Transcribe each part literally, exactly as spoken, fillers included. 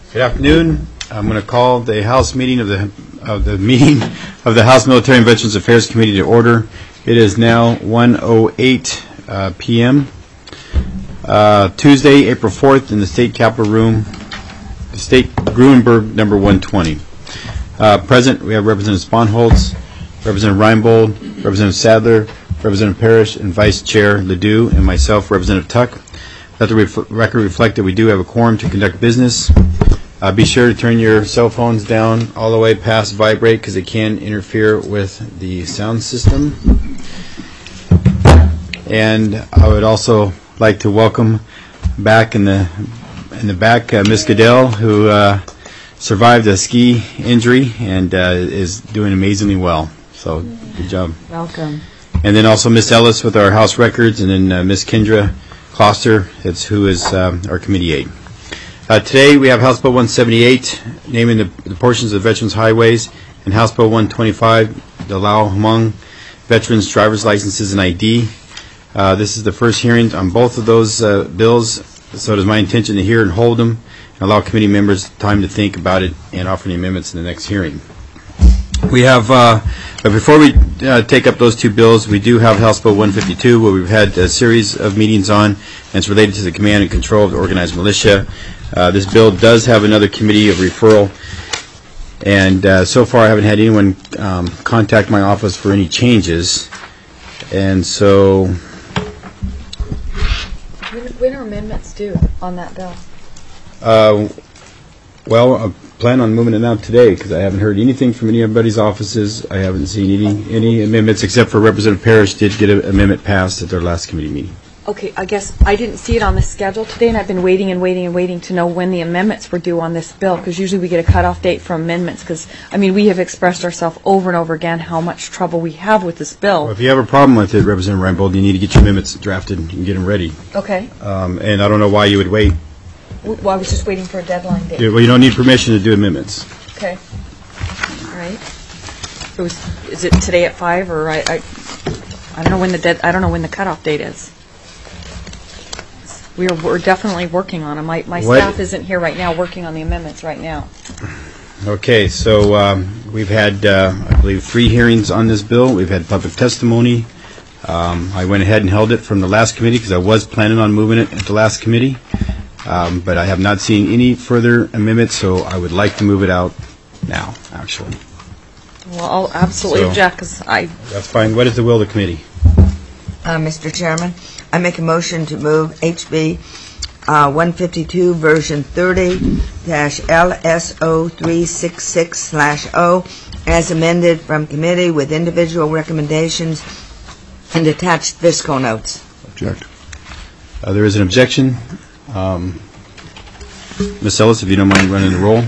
Good afternoon. I'm going to call the House meeting of the of the meeting of the House Military and Veterans Affairs Committee to order. It is now one oh eight uh, p m Uh, Tuesday, April fourth, in the State Capitol Room, State Gruenberg, number one twenty. Uh, present, we have Representative Sponholz, Representative Reinbold, Representative Sadler, Representative Parrish, and Vice Chair Ledoux, and myself, Representative Tuck. Let the ref record reflect that we do have a quorum to conduct business. Uh, be sure to turn your cell phones down all the way past vibrate because it can interfere with the sound system. And I would also like to welcome back in the in the back uh, Miss Goodell, who uh, survived a ski injury and uh, is doing amazingly well. So good job. Welcome. And then also Miss Ellis with our House records, and then uh, Miss Kendra Kloster, it's who is um, our committee aide. Uh, today we have House Bill one seventy-eight, naming the, the portions of Veterans Highways, and House Bill one twenty-five, the allow among veterans driver's licenses and I D. Uh, this is the first hearing on both of those uh, bills, so it is my intention to hear and hold them and allow committee members time to think about it and offer any amendments in the next hearing. We have, uh, but before we uh, take up those two bills, we do have House Bill one fifty-two, where we've had a series of meetings on, and it's related to the command and control of the organized militia. Uh, this bill does have another committee of referral, and uh, so far I haven't had anyone um, contact my office for any changes. And so, When, when are amendments due on that bill? uh, well, I plan on moving it out today because I haven't heard anything from anybody's offices. I haven't seen any any amendments except for Representative Parrish did get an amendment passed at their last committee meeting. Okay, I guess I didn't see it on the schedule today, and I've been waiting and waiting and waiting to know when the amendments were due on this bill, because usually we get a cutoff date for amendments, because, I mean, we have expressed ourselves over and over again how much trouble we have with this bill. Well, if you have a problem with it, Representative Reinbold, you need to get your amendments drafted and get them ready. Okay. Um, and I don't know why you would wait. Well, I was just waiting for a deadline date. Yeah, well, you don't need permission to do amendments. Okay. All right. So is, is it today at five, or I, I, I don't know when the dead, I don't know when the cutoff date is. We're we're definitely working on them. My my What? staff isn't here right now working on the amendments right now. Okay, so um, we've had, uh, I believe, three hearings on this bill. We've had public testimony. Um, I went ahead and held it from the last committee because I was planning on moving it at the last committee. Um, but I have not seen any further amendments, so I would like to move it out now, actually. Well, I'll absolutely So- object, because I, That's fine. What is the will of the committee? Uh, Mister Chairman, I make a motion to move H B uh, one fifty-two version thirty dash L S O three sixty-six slash O as amended from committee with individual recommendations and attached fiscal notes. Object. Uh, there is an objection. Um, Miz Ellis, if you don't mind running the roll.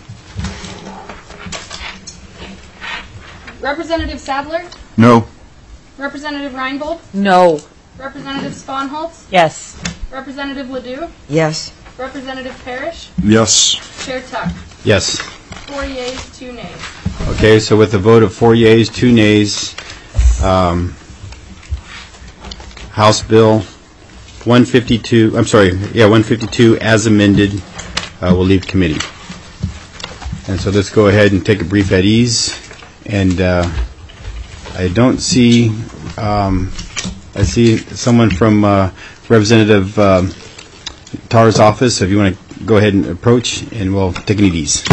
Representative Sadler, No. Representative Reinbold, no. Representative Sponholz, Yes. Representative Ledoux, Yes. Representative Parrish, Yes. Chair Tuck. Yes. Four yeas, two nays. Okay, so with a vote of four yeas, two nays, um, House Bill one fifty-two, I'm sorry, yeah, one fifty-two as amended uh, will leave committee. And so let's go ahead and take a brief at ease. And uh, I don't see, um, I see someone from uh, Representative um, Tarr's office, so if you want to go ahead and approach, and we'll take it at ease.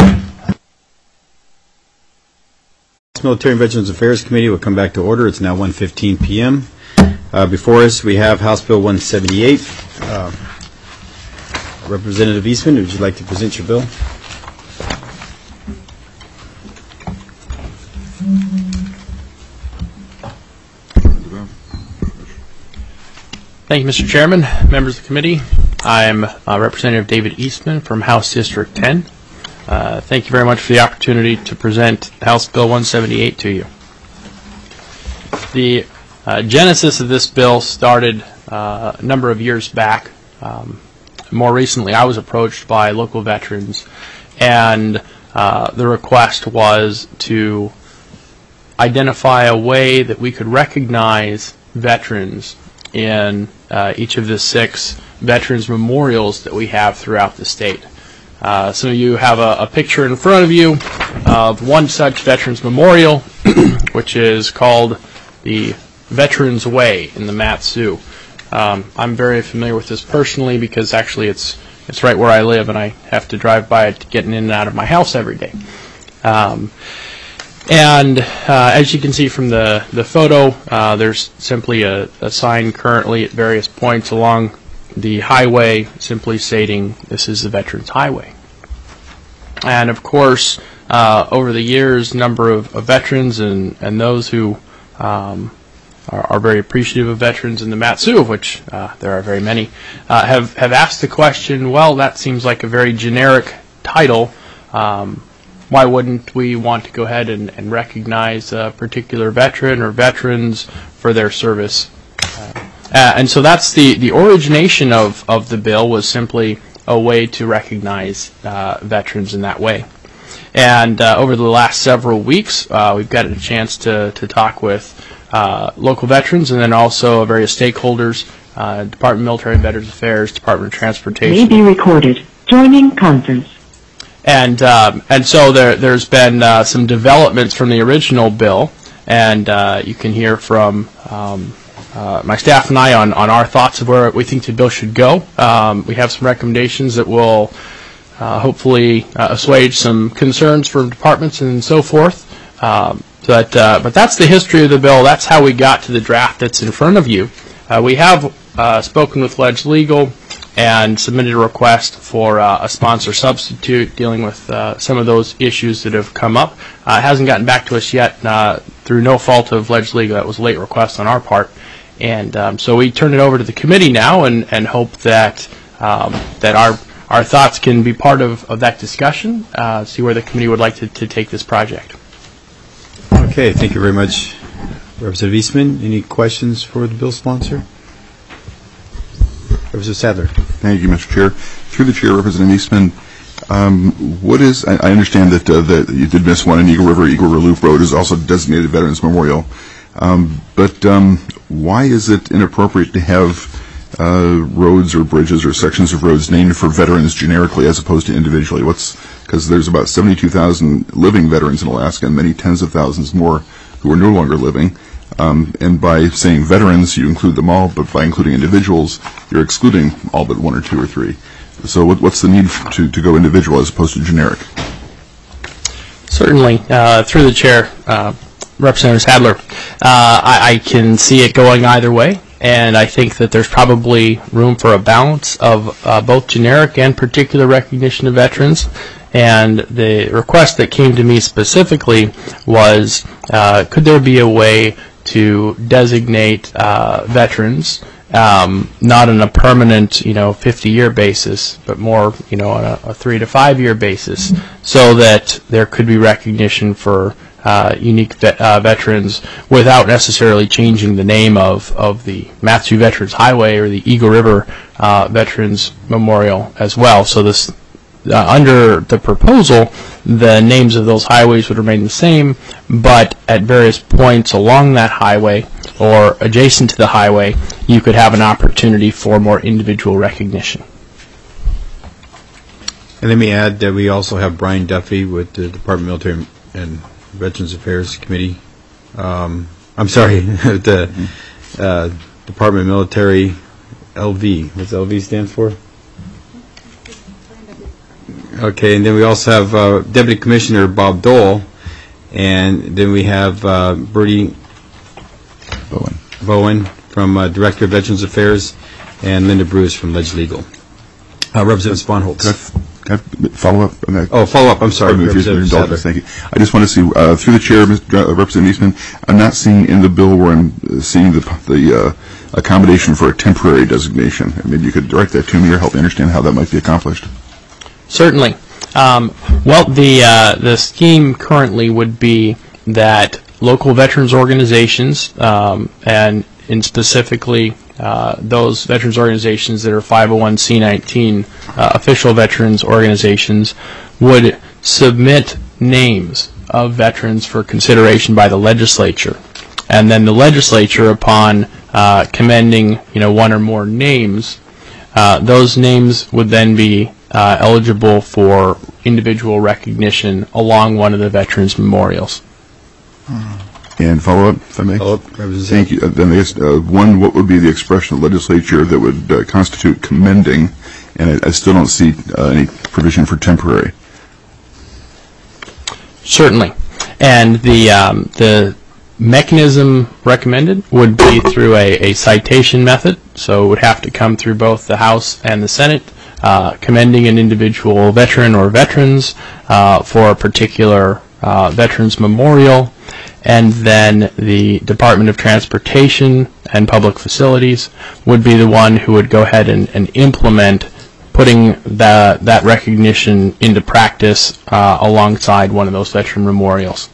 Military and Veterans Affairs Committee will come back to order. It's now one fifteen p m Uh, before us, we have House Bill one seventy-eight. Uh, Representative Eastman, would you like to present your bill? Thank you, Mister Chairman, members of the committee. I'm uh, Representative David Eastman from House District ten. Uh, thank you very much for the opportunity to present House Bill one seventy-eight to you. The uh, genesis of this bill started uh, a number of years back. Um, more recently, I was approached by local veterans, and uh, the request was to identify a way that we could recognize veterans in uh, each of the six veterans memorials that we have throughout the state. Uh, some of you have a, a picture in front of you of one such Veterans Memorial, which is called the Veterans Way in the Mat-Su. Um, I'm very familiar with this personally because actually it's it's right where I live, and I have to drive by it getting in and out of my house every day. Um, and uh, as you can see from the, the photo, uh, there's simply a, a sign currently at various points along the highway simply stating this is the Veterans Highway. And of course, uh, over the years, a number of, of veterans and, and those who um, are, are very appreciative of veterans in the Mat-Su, of which uh, there are very many, uh, have, have asked the question, well, that seems like a very generic title. Um, why wouldn't we want to go ahead and, and recognize a particular veteran or veterans for their service? Uh, uh, and so that's the, the origination of, of the bill, was simply a way to recognize uh, veterans in that way. And uh, over the last several weeks, uh, we've got a chance to, to talk with uh, local veterans and then also various stakeholders, uh, Department of Military and Veterans Affairs, Department of Transportation. May be recorded. Joining conference. And um, and so there, there's been uh, some developments from the original bill, and uh, you can hear from um, uh, my staff and I on, on our thoughts of where we think the bill should go. Um, we have some recommendations that will uh, hopefully uh, assuage some concerns from departments and so forth. Um, but, uh, but that's the history of the bill. That's how we got to the draft that's in front of you. Uh, we have uh, spoken with Ledge Legal and submitted a request for uh, a sponsor substitute dealing with uh, some of those issues that have come up. Uh, it hasn't gotten back to us yet uh, through no fault of Ledge Legal. That was a late request on our part. And um, so we turn it over to the committee now and, and hope that um, that our our thoughts can be part of, of that discussion, uh, see where the committee would like to, to take this project. Okay, thank you very much, Representative Eastman. Any questions for the bill sponsor? Representative Sadler. Thank you, Mister Chair. Through the Chair, Representative Eastman, um, what is, I, I understand that, uh, that you did miss one in Eagle River. Eagle River Loop Road is also designated Veterans Memorial. Um, but um, why is it inappropriate to have uh, roads or bridges or sections of roads named for veterans generically as opposed to individually? What's, because there's about seventy-two thousand living veterans in Alaska and many tens of thousands more who are no longer living. Um, and by saying veterans, you include them all, but by including individuals, you're excluding all but one or two or three. So what, what's the need to, to go individual as opposed to generic? Certainly. Uh, through the Chair, uh, Representative Sadler, uh, I, I can see it going either way, and I think that there's probably room for a balance of uh, both generic and particular recognition of veterans. And the request that came to me specifically was, uh, could there be a way to designate uh, veterans, um, not on a permanent, you know, fifty-year basis, but more, you know, on a, a three to five-year basis, so that there could be recognition for uh, unique vet, uh, veterans without necessarily changing the name of, of the Mat-Su Veterans Highway or the Eagle River uh, Veterans Memorial as well. So this, uh, under the proposal, the names of those highways would remain the same, but at various points along that highway or adjacent to the highway, you could have an opportunity for more individual recognition. And let me add that we also have Brian Duffy with the Department of Military and Veterans Affairs Committee. Um, I'm sorry, the uh, Department of Military L V. What's L V stand for? Okay, and then we also have uh, Deputy Commissioner Bob Dole, and then we have uh, Bertie Bowen. Bowen from uh, Director of Veterans Affairs, and Linda Bruce from Ledge Legal. Uh, Representative Sponholz. Can I follow up on that? Oh, follow up. I'm sorry, Pardon me, if you're Representative indulgent. Sadler. Thank you. I just want to see, uh, through the chair, Mister Uh, Representative Eastman, I'm not seeing in the bill where I'm uh, seeing the, the uh, accommodation for a temporary designation. Maybe you could direct that to me or help me understand how that might be accomplished. Certainly. Um, well, the uh, the scheme currently would be that local veterans organizations, um, and in specifically uh, those veterans organizations that are five oh one c nineteen uh, official veterans organizations, would submit names of veterans for consideration by the legislature, and then the legislature, upon uh, commending, you know, one or more names, uh, those names would then be uh, eligible for individual recognition along one of the veterans' memorials. And follow up, if I may? Follow up, Representative. Thank you. Uh, Then I guess, uh, one, what would be the expression of the legislature that would uh, constitute commending? And I, I still don't see uh, any provision for temporary. Certainly. And the um, the mechanism recommended would be through a, a citation method, so it would have to come through both the House and the Senate, uh, commending an individual veteran or veterans uh, for a particular uh, veterans memorial, and then the Department of Transportation and Public Facilities would be the one who would go ahead and, and implement putting that that recognition into practice uh, alongside one of those veteran memorials.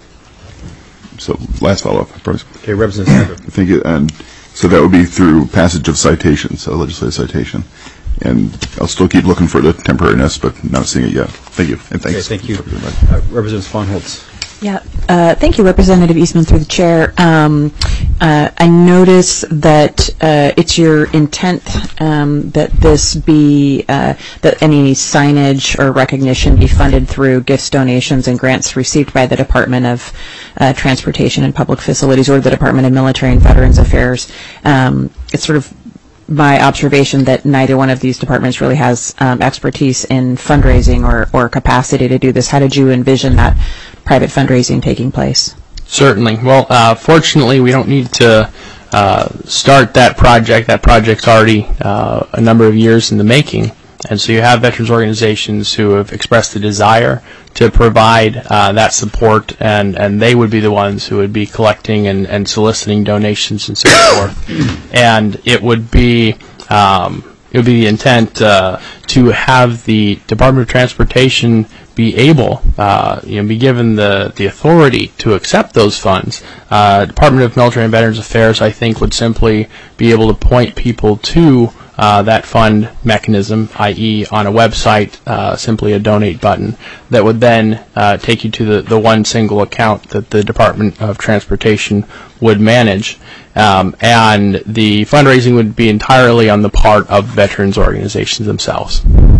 So last follow-up, I promise. Okay, Representative Sandberg. Thank you. And so that would be through passage of citation, so legislative citation. And I'll still keep looking for the temporariness, but not seeing it yet. Thank you. And thanks. Okay, thank you. Uh, Representative Swanholtz. Yeah, uh, thank you, Representative Eastman, through the chair. Um, uh, I notice that uh, it's your intent um, that this be, uh, that any signage or recognition be funded through gifts, donations, and grants received by the Department of uh, Transportation and Public Facilities or the Department of Military and Veterans Affairs. Um, it's sort of my observation that neither one of these departments really has um, expertise in fundraising or, or capacity to do this. How did you envision that private fundraising taking place? Certainly. Well, uh, fortunately, we don't need to uh, start that project. That project's already uh, a number of years in the making. And so you have veterans organizations who have expressed the desire to provide uh, that support, and, and they would be the ones who would be collecting and, and soliciting donations and so forth. And it would be um, it would be the intent uh, to have the Department of Transportation be able, uh, you know, be given the, the authority to accept those funds. Uh, Department of Military and Veterans Affairs, I think, would simply be able to point people to Uh, that fund mechanism, that is on a website, uh, simply a donate button, that would then uh, take you to the, the one single account that the Department of Transportation would manage. Um, and the fundraising would be entirely on the part of veterans organizations themselves.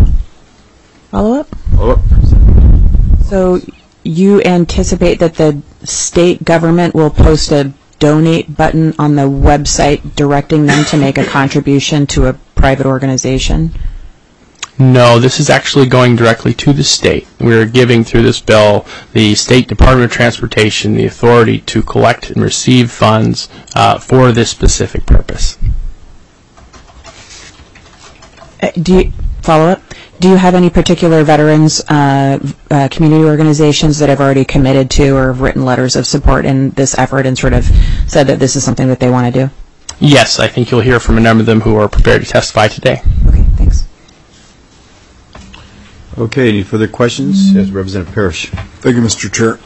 Follow up? Follow up. So you anticipate that the state government will post a donate button on the website directing them to make a contribution to a private organization? No, this is actually going directly to the state. We're giving through this bill the State Department of Transportation the authority to collect and receive funds uh, for this specific purpose. Uh, do you, follow up? Do you have any particular veterans uh, uh, community organizations that have already committed to or have written letters of support in this effort and sort of said that this is something that they want to do? Yes, I think you'll hear from a number of them who are prepared to testify today. Okay, thanks. Okay, any further questions? Yes, Representative Parrish. Thank you, Mister Chair.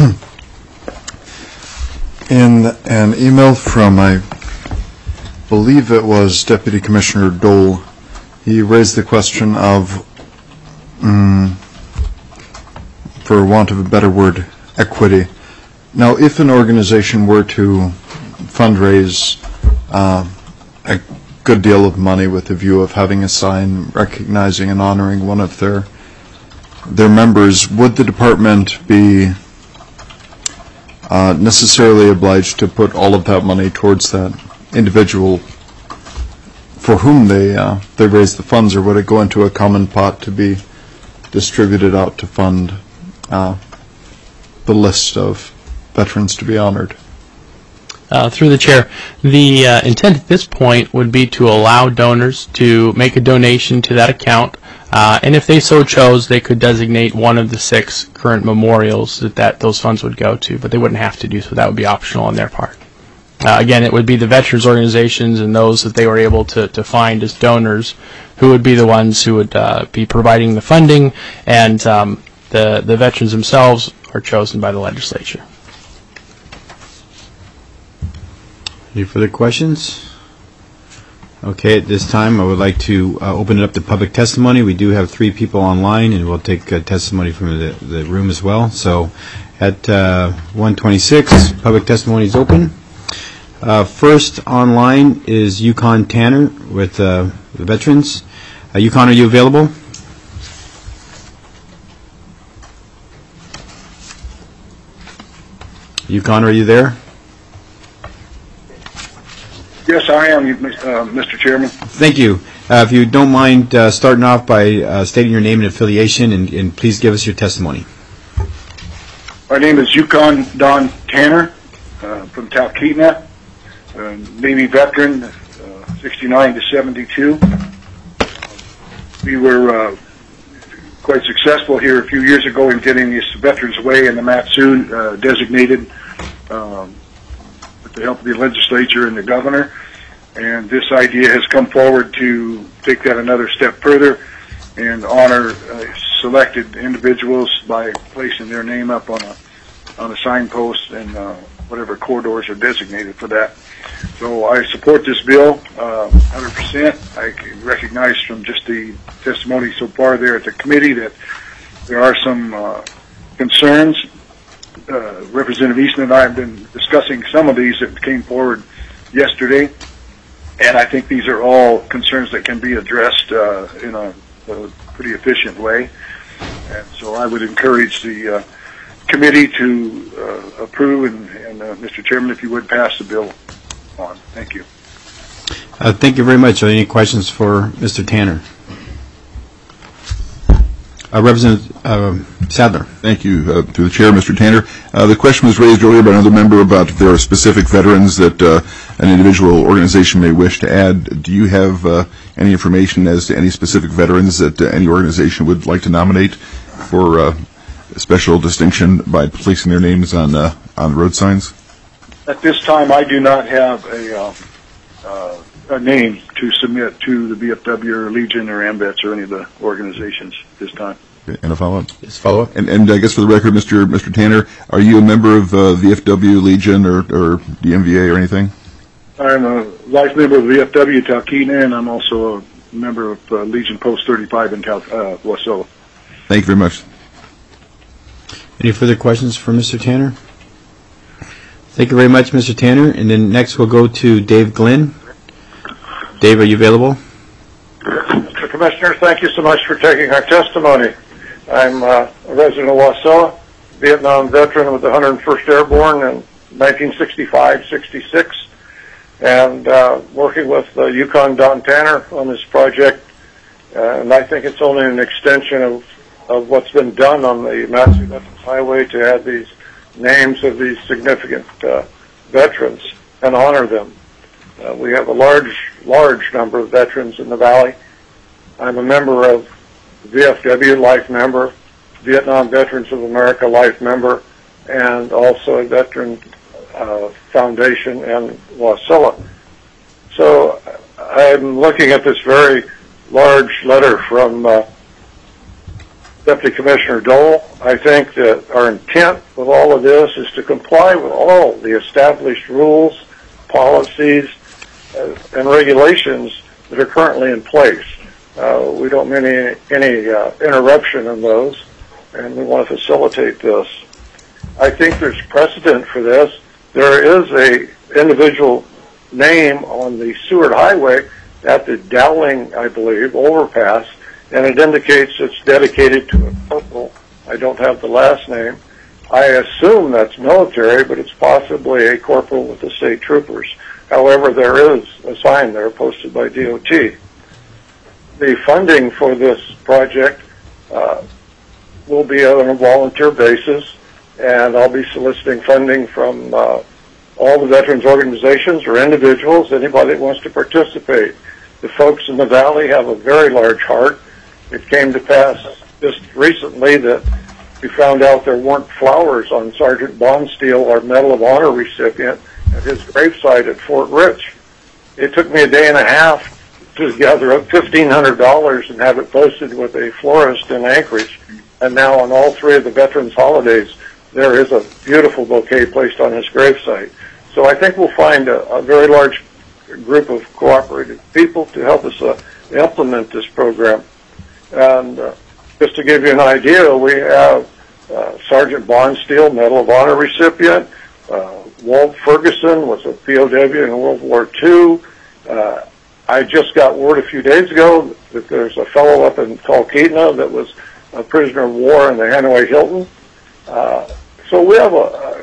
In an email from, I believe it was Deputy Commissioner Dole, he raised the question of, um, for want of a better word, equity. Now, if an organization were to fundraise uh, a good deal of money with the view of having a sign recognizing and honoring one of their their members, would the department be uh, necessarily obliged to put all of that money towards that individual for whom they uh, they raise the funds, or would it go into a common pot to be distributed out to fund uh, the list of veterans to be honored? Uh, through the chair, the uh, intent at this point would be to allow donors to make a donation to that account, uh, and if they so chose, they could designate one of the six current memorials that, that those funds would go to, but they wouldn't have to do so. That would be optional on their part. Uh, again, it would be the veterans organizations and those that they were able to, to find as donors who would be the ones who would uh, be providing the funding, and um, the, the veterans themselves are chosen by the legislature. Any further questions? Okay, at this time, I would like to uh, open it up to public testimony. We do have three people online, and we'll take uh, testimony from the, the room as well. So at uh, one twenty-six, public testimony is open. Uh, first online is Yukon Tanner with uh, the veterans. Uh, Yukon, are you available? Yukon, are you there? Yes, I am, uh, Mister Chairman. Thank you. Uh, if you don't mind uh, starting off by uh, stating your name and affiliation, and, and please give us your testimony. My name is Yukon Don Tanner uh, from Talkeetna, uh, Navy veteran, uh, sixty-nine to seventy-two. We were uh, quite successful here a few years ago in getting this Veterans Way in the Matsu uh, designated um, with the help of the legislature and the governor. And this idea has come forward to take that another step further and honor uh, selected individuals by placing their name up on a on a signpost and uh, whatever corridors are designated for that. So I support this bill uh, one hundred percent. I can recognize from just the testimony so far there at the committee that there are some uh, concerns. Uh, Representative Eastman and I have been discussing some of these that came forward yesterday. And I think these are all concerns that can be addressed uh, in a, a pretty efficient way. And so I would encourage the uh, committee to uh, approve, and, and uh, Mister Chairman, if you would pass the bill on. Thank you. Uh, thank you very much. Are there any questions for Mister Tanner? Uh, Representative uh, Sadler. Thank you. Uh, through the chair, Mister Tanner. Uh, the question was raised earlier by another member about if there are specific veterans that uh, an individual organization may wish to add. Do you have uh, any information as to any specific veterans that uh, any organization would like to nominate for uh, special distinction by placing their names on uh, on the road signs? At this time, I do not have a, uh, uh, a name to submit to the V F W or Legion or AMVETS or any of the organizations at this time. Okay, and a follow-up? Yes, follow-up. And, and I guess for the record, Mister Mister Tanner, are you a member of uh, V F W, Legion, or, or the M V A or anything? I'm a life member of V F W Talkeetna, and I'm also a member of uh, Legion Post thirty-five in Tal- uh, Wasilla. Thank you very much. Any further questions for Mister Tanner? Thank you very much, Mister Tanner. And then next we'll go to Dave Glenn. Dave, are you available? Mister Commissioner, thank you so much for taking our testimony. I'm uh, a resident of Wasilla, Vietnam veteran with the one hundred first Airborne in nineteen sixty-five sixty-six, and uh, working with uh, Yukon Don Tanner on this project. Uh, and I think it's only an extension of, of what's been done on the Matsu Veterans Highway to add these names of these significant uh, veterans and honor them. Uh, we have a large, large number of veterans in the valley. I'm a member of V F W Life member, Vietnam Veterans of America Life member, and also a Veteran uh, Foundation in Wasilla. So I'm looking at this very large letter from uh, Deputy Commissioner Dole. I think that our intent with all of this is to comply with all the established rules, policies, uh, and regulations that are currently in place. Uh, we don't mean any, any uh, interruption in those, and we want to facilitate this. I think there's precedent for this. There is a individual name on the Seward Highway at the Dowling, I believe, overpass, and it indicates it's dedicated to a corporal. I don't have the last name. I assume that's military, but it's possibly a corporal with the state troopers. However, there is a sign there posted by D O T. The funding for this project uh, will be on a volunteer basis, and I'll be soliciting funding from uh, all the veterans organizations or individuals, anybody that wants to participate. The folks in the valley have a very large heart. It came to pass just recently that we found out there weren't flowers on Sergeant Bonsteel, our Medal of Honor recipient, at his gravesite at Fort Rich. It took me a day and a half to gather up fifteen hundred dollars and have it posted with a florist in Anchorage. And now on all three of the veterans' holidays, there is a beautiful bouquet placed on his gravesite. So I think we'll find a, a very large group of cooperative people to help us uh, implement this program. And uh, just to give you an idea, we have uh, Sergeant Bonsteel, Medal of Honor recipient. Uh, Walt Ferguson was a P O W in World War Two. Uh, I just got word a few days ago that there's a fellow up in Talkeetna that was a prisoner of war in the Hanoi Hilton. Uh, so we have a,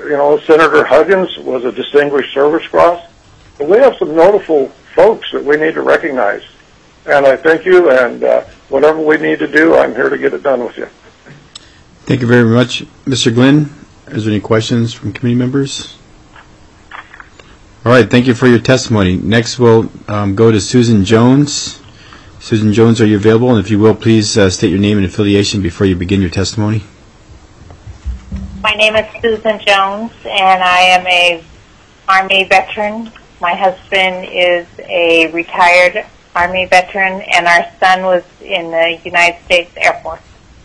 you know, Senator Huggins was a Distinguished Service Cross. But we have some notable folks that we need to recognize. And I thank you, and uh, whatever we need to do, I'm here to get it done with you. Thank you very much. Mister Glenn, is there any questions from committee members? All right, thank you for your testimony. Next, we'll um, go to Susan Jones. Susan Jones, are you available? And if you will, please uh, state your name and affiliation before you begin your testimony. My name is Susan Jones, and I am a Army veteran. My husband is a retired Army veteran, and our son was in the United States Air Force.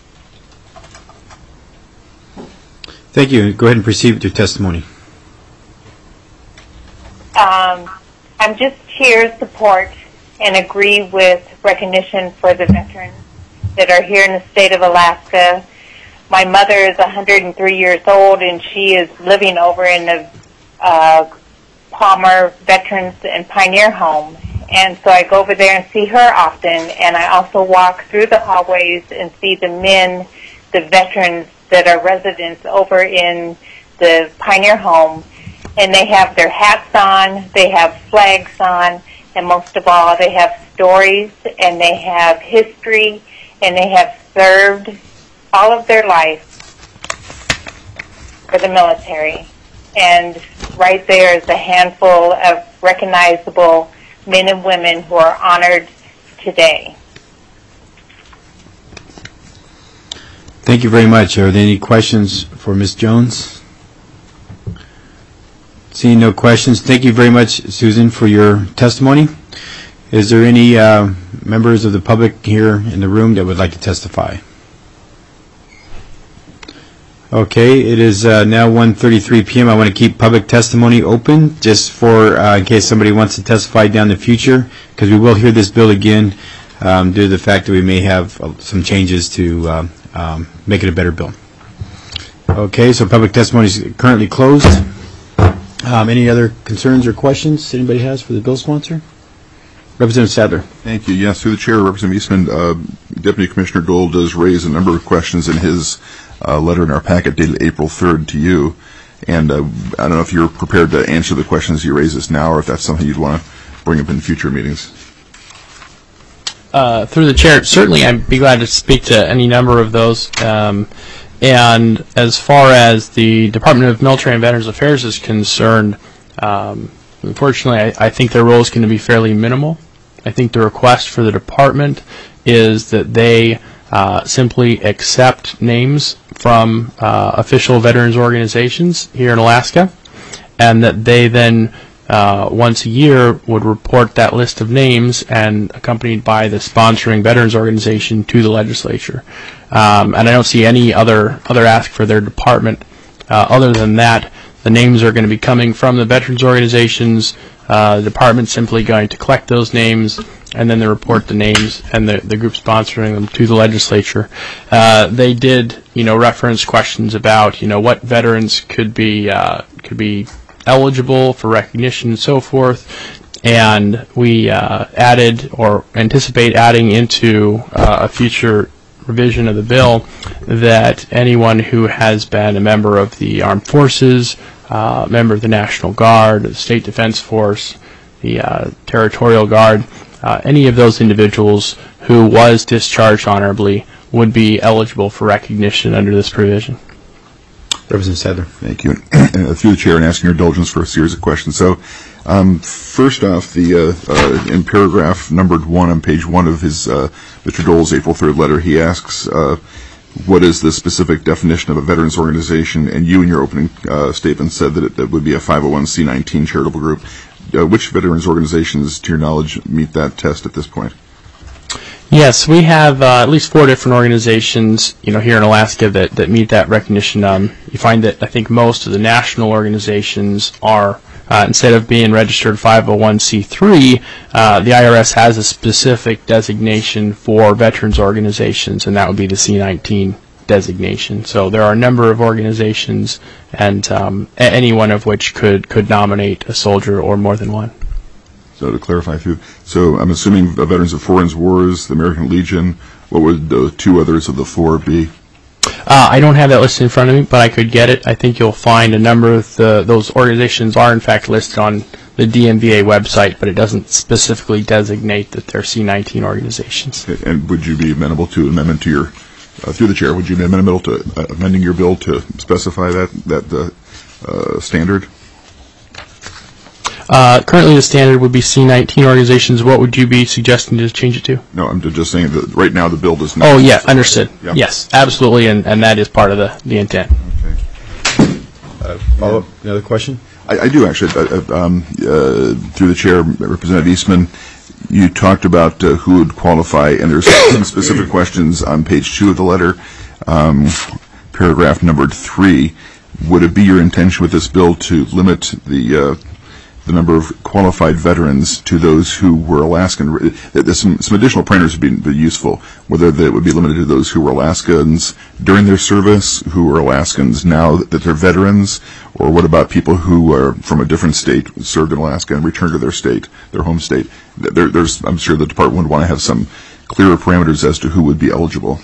Thank you. Go ahead and proceed with your testimony. Um, I'm just here to support and agree with recognition for the veterans that are here in the state of Alaska. My mother is one hundred three years old, and she is living over in the uh, Palmer Veterans and Pioneer Home. And so I go over there and see her often, and I also walk through the hallways and see the men, the veterans that are residents over in the Pioneer Home, and they have their hats on, they have flags on, and most of all, they have stories, and they have history, and they have served all of their life for the military. And right there is a handful of recognizable men and women who are honored today. Thank you very much. Are there any questions for Miz Jones? Seeing no questions, thank you very much, Susan, for your testimony. Is there any uh, members of the public here in the room that would like to testify? Okay, it is uh, now one thirty-three p m I want to keep public testimony open just for uh, in case somebody wants to testify down the future, because we will hear this bill again um, due to the fact that we may have uh, some changes to uh, um, make it a better bill. Okay, so public testimony is currently closed. Um, any other concerns or questions anybody has for the bill sponsor? Representative Sadler. Thank you. Yes, through the chair, Representative Eastman, uh, Deputy Commissioner Dole does raise a number of questions in his uh, letter in our packet dated April third to you. And uh, I don't know if you're prepared to answer the questions he raises now, or if that's something you'd want to bring up in future meetings. Uh, through the chair, certainly I'd be glad to speak to any number of those. Um, and as far as the Department of Military and Veterans Affairs is concerned, um, unfortunately, I, I think their role is going to be fairly minimal. I think the request for the department is that they uh, simply accept names from uh, official veterans organizations here in Alaska, and that they then uh, once a year would report that list of names and accompanied by the sponsoring veterans organization to the legislature. Um, and I don't see any other other ask for their department uh, other than that. The names are going to be coming from the veterans organizations. Uh, the department's simply going to collect those names, and then they report the names and the, the group sponsoring them to the legislature. Uh, they did, you know, reference questions about, you know, what veterans could be uh, could be eligible for recognition and so forth. And we uh, added or anticipate adding into uh, a future revision of the bill that anyone who has been a member of the armed forces, uh, member of the National Guard, the State Defense Force, the uh, Territorial Guard, uh, any of those individuals who was discharged honorably would be eligible for recognition under this provision. Representative Sadler. Thank you. Uh, through the chair, and asking your indulgence for a series of questions. So, um, first off, the uh, uh, in paragraph numbered one on page one of his uh, Mister Dole's April third letter, he asks, uh, "What is the specific definition of a veterans organization?" And you, in your opening uh, statement, said that it, it would be a five oh one c nineteen charitable group. Uh, which veterans organizations, to your knowledge, meet that test at this point? Yes, we have uh, at least four different organizations, you know, here in Alaska that, that meet that recognition. Um, you find that I think most of the national organizations are, uh, instead of being registered five oh one c three, uh, the I R S has a specific designation for veterans organizations, and that would be the C nineteen designation. So there are a number of organizations, and um, any one of which could, could nominate a soldier or more than one. So to clarify, through, so I'm assuming Veterans of Foreign Wars, the American Legion. What would the two others of the four be? Uh, I don't have that listed in front of me, but I could get it. I think you'll find a number of the, those organizations are in fact listed on the D M V A website, but it doesn't specifically designate that they're C nineteen organizations. And would you be amenable to an amendment to your, uh, through the chair, would you be amenable to uh, amending your bill to specify that, that uh, uh, standard? Uh, currently the standard would be C nineteen organizations. What would you be suggesting to change it to? No, I'm just saying that right now the bill does not. Oh, yeah, understood. Yeah. Yes, absolutely, and, and that is part of the, the intent. Okay. Uh, follow-up, another question? I, I do, actually. Uh, um, uh, through the chair, Representative Eastman, you talked about uh, who would qualify, and there's some specific questions on page two of the letter, um, paragraph numbered three. Would it be your intention with this bill to limit the uh, the number of qualified veterans to those who were Alaskan? There's some, some additional parameters would be, be useful, whether that would be limited to those who were Alaskans during their service, who are Alaskans now that they're veterans, or what about people who are from a different state, served in Alaska, and returned to their state, their home state? There, there's, I'm sure the department would want to have some clearer parameters as to who would be eligible.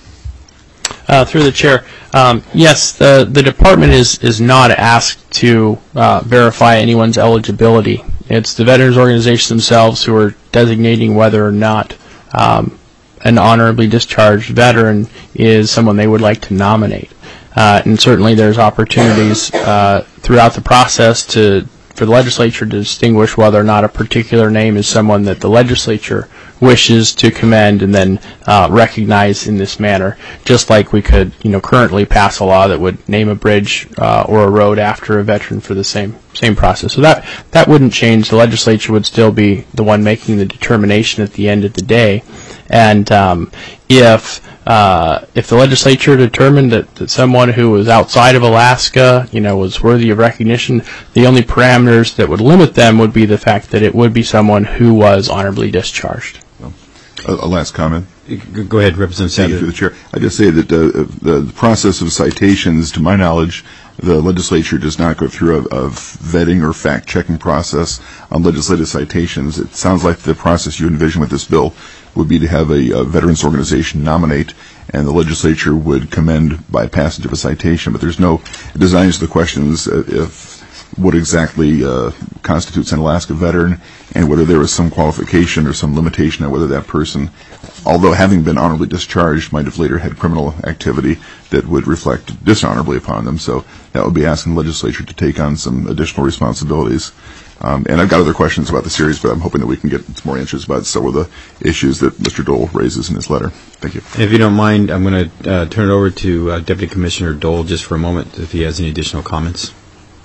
Uh, through the chair, um, yes, the, the department is, is not asked to uh, verify anyone's eligibility. It's the veterans organizations themselves who are designating whether or not um, an honorably discharged veteran is someone they would like to nominate. Uh, and certainly there's opportunities uh, throughout the process to for the legislature to distinguish whether or not a particular name is someone that the legislature wishes to commend and then uh, recognize in this manner, just like we could, you know, currently pass a law that would name a bridge uh, or a road after a veteran for the same same process. So that that wouldn't change. The legislature would still be the one making the determination at the end of the day, and um, if Uh, if the legislature determined that, that someone who was outside of Alaska, you know, was worthy of recognition, the only parameters that would limit them would be the fact that it would be someone who was honorably discharged. Well, a, a last comment. Go ahead, Representative Thank you, through the chair. I just say that uh, the, the process of citations, to my knowledge, the legislature does not go through a, a vetting or fact-checking process on legislative citations. It sounds like the process you envision with this bill would be to have a, a veterans organization nominate, and the legislature would commend by passage of a citation. But there's no designs to the questions uh, if what exactly uh, constitutes an Alaska veteran, and whether there was some qualification or some limitation on whether that person, although having been honorably discharged, might have later had criminal activity that would reflect dishonorably upon them. So that would be asking the legislature to take on some additional responsibilities. Um, and I've got other questions about the series, but I'm hoping that we can get some more answers about some of the issues that Mister Dole raises in his letter. Thank you. If you don't mind, I'm going to uh, turn it over to uh, Deputy Commissioner Dole just for a moment, if he has any additional comments.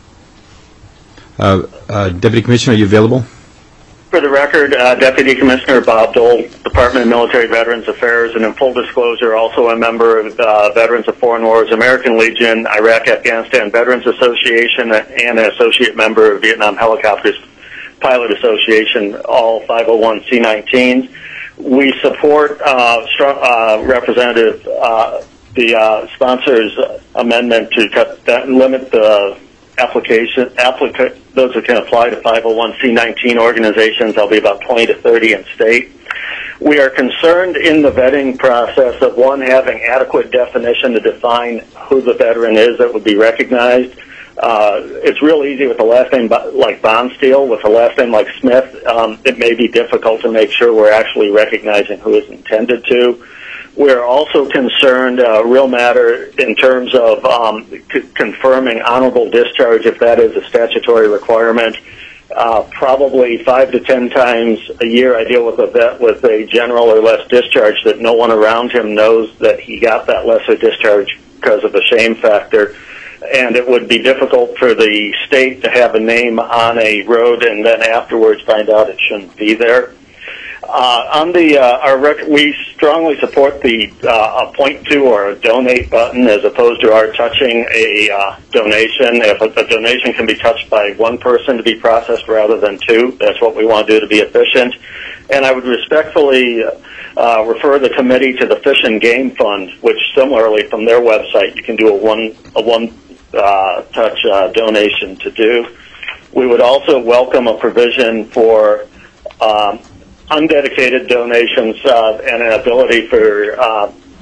Uh, uh, Deputy Commissioner, are you available? For the record, uh, Deputy Commissioner Bob Dole, Department of Military Veterans Affairs, and in full disclosure, also a member of uh, Veterans of Foreign Wars, American Legion, Iraq-Afghanistan Veterans Association, and an associate member of Vietnam Helicopters Pilot Association, all five oh one C nineteens. We support uh, strong, uh, Representative uh, the uh, sponsor's amendment to cut that, limit the application applicant those that can apply to five oh one C nineteen organizations. There'll be about twenty to thirty in state. We are concerned in the vetting process of one having adequate definition to define who the veteran is that would be recognized. Uh, it's real easy with a last name like Bonsteel. With a last name like Smith, um, it may be difficult to make sure we're actually recognizing who is intended to. We're also concerned, a uh, real matter in terms of um, c- confirming honorable discharge, if that is a statutory requirement. Uh, probably five to ten times a year I deal with a vet with a general or less discharge that no one around him knows that he got that lesser discharge because of the shame factor. And it would be difficult for the state to have a name on a road and then afterwards find out it shouldn't be there. Uh, on the, uh, our rec- we strongly support the uh, a point to or a donate button as opposed to our touching a uh, donation. If a, a donation can be touched by one person to be processed rather than two, that's what we want to do to be efficient. And I would respectfully uh, refer the committee to the Fish and Game Fund, which similarly from their website you can do a one a one uh, touch uh, donation to do. We would also welcome a provision for um, undedicated donations uh, and an ability for uh,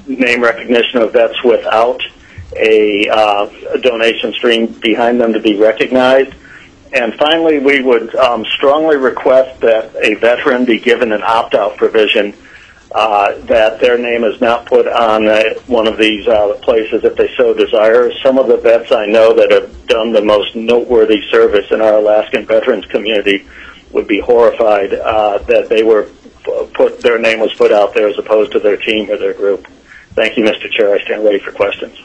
name recognition of vets without a, uh, a donation stream behind them to be recognized. And finally, we would um, strongly request that a veteran be given an opt-out provision, uh, that their name is not put on uh, one of these uh, places if they so desire. Some of the vets I know that have done the most noteworthy service in our Alaskan veterans community would be horrified uh, that they were put, their name was put out there as opposed to their team or their group. Thank you, Mister Chair. I stand ready for questions.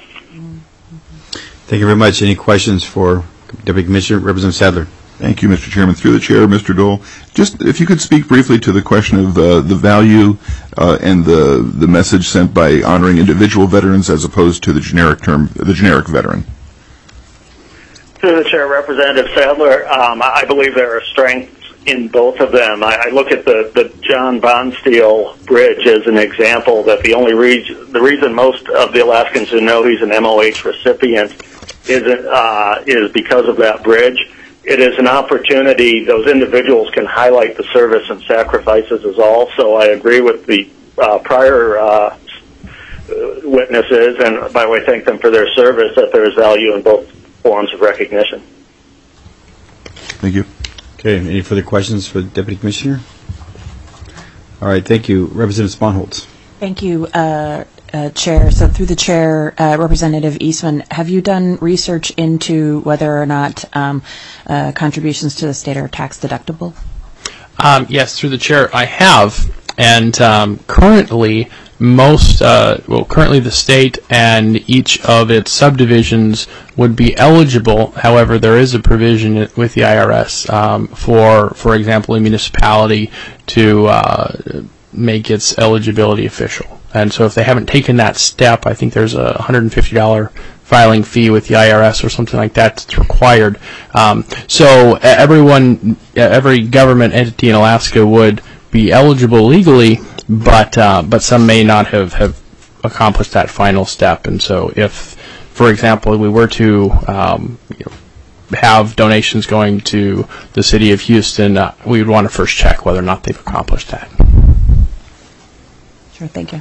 Thank you very much. Any questions for Deputy Commissioner? Representative Sadler. Thank you, Mister Chairman. Through the chair, Mister Dole, just if you could speak briefly to the question of uh, the value uh, and the the message sent by honoring individual veterans as opposed to the generic term, the generic veteran. Through the chair, Representative Sadler, um, I believe there are strengths in both of them. I, I look at the, the John Bonsteel Bridge as an example that the only reason, the reason most of the Alaskans who know he's an M O H recipient isn't, uh, is because of that bridge. It is an opportunity. Those individuals can highlight the service and sacrifices as all. So I agree with the uh, prior uh, witnesses, and by the way, thank them for their service, that there is value in both forms of recognition. Thank you. Okay, any further questions for the Deputy Commissioner? All right, thank you. Representative Sponholz. Thank you, uh, uh, Chair. So through the Chair, uh, Representative Eastman, have you done research into whether or not um, uh, contributions to the state are tax deductible? Um, yes, through the Chair, I have. And um, currently, most, uh, well, currently the state and each of its subdivisions would be eligible. However, there is a provision with the I R S um, for, for example, a municipality to uh, make its eligibility official. And so if they haven't taken that step, I think there's a one hundred fifty dollars filing fee with the I R S or something like that that's required. Um, so everyone, every government entity in Alaska would be eligible legally, but uh, but some may not have, have accomplished that final step. And so if, for example, we were to um, you know, have donations going to the city of Houston, uh, we would want to first check whether or not they've accomplished that. Sure, thank you.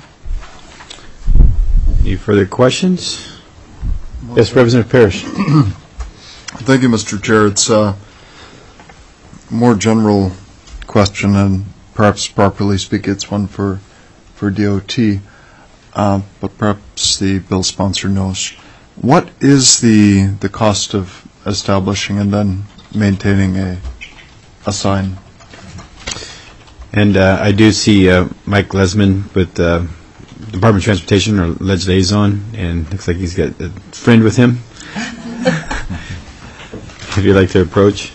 Any further questions? Yes, Representative Parrish. Thank you, Mister Chair. It's a more general question, and perhaps properly speak, it's one for for D O T, uh, but perhaps the bill sponsor knows. What is the the cost of establishing and then maintaining a a sign? And uh, I do see uh, Mike Lesman with uh, Department of Transportation, or Ledge Liaison, and looks like he's got a friend with him. If you'd like to approach.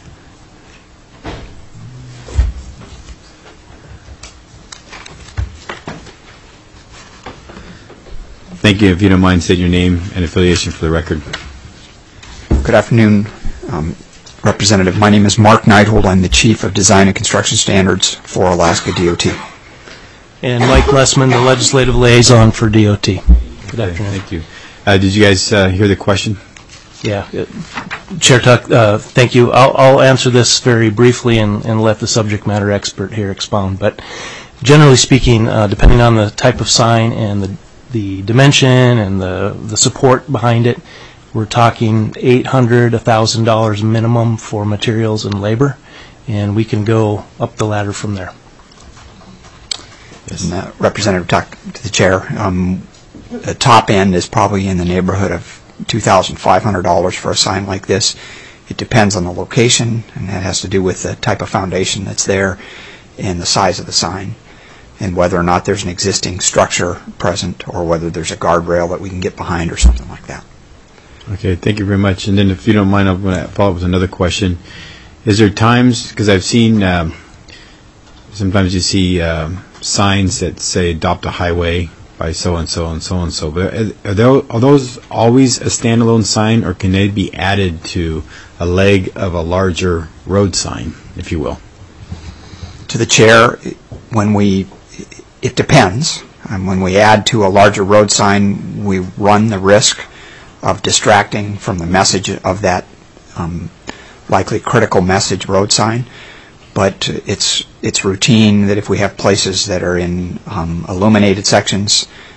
Thank you. If you don't mind, state your name and affiliation for the record. Good afternoon, um, Representative. My name is Mark Neidhold. I'm the Chief of Design and Construction Standards for Alaska D O T. And Mike Lessman, the Legislative Liaison for D O T. Good afternoon. Thank you. Uh, did you guys uh, hear the question? Yeah. Chair Tuck, uh, thank you. I'll, I'll answer this very briefly and, and let the subject matter expert here expound. But generally speaking, uh, depending on the type of sign and the the dimension and the, the support behind it, we're talking eight hundred dollars, one thousand dollars minimum for materials and labor, and we can go up the ladder from there. Yes. And, uh, Representative Tuck, to the Chair, um, the top end is probably in the neighborhood of two thousand five hundred dollars for a sign like this. It depends on the location, and that has to do with the type of foundation that's there and the size of the sign, and whether or not there's an existing structure present or whether there's a guardrail that we can get behind or something like that. Okay, thank you very much. And then if you don't mind, I'm going to follow up with another question. Is there times, because I've seen, um, sometimes you see um, signs that say adopt a highway by so-and-so and so-and-so, but are, there, are those always a standalone sign, or can they be added to a leg of a larger road sign, if you will? To the Chair, when we It depends. Um, when we add to a larger road sign, we run the risk of distracting from the message of that um, likely critical message road sign. But it's it's routine that if we have places that are in um, illuminated sections,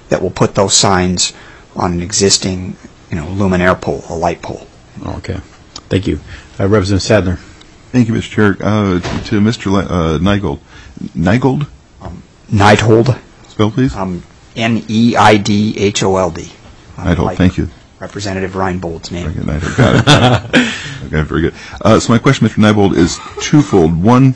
that will put those signs on an existing, you know, luminaire pole, a light pole. Okay. Thank you. Uh, Representative Sadler. Thank you, Mister Chair. Uh, to Mister Le- uh, Neigold. Neigold? Um, Neidhold. Spell, please. Um, N E I D H O L D. Um, Neidhold, like thank you. Representative Reinbold's name. Okay, Neidhold, got it. Okay, very good. Uh, so my question, Mister Neibold, is twofold. One,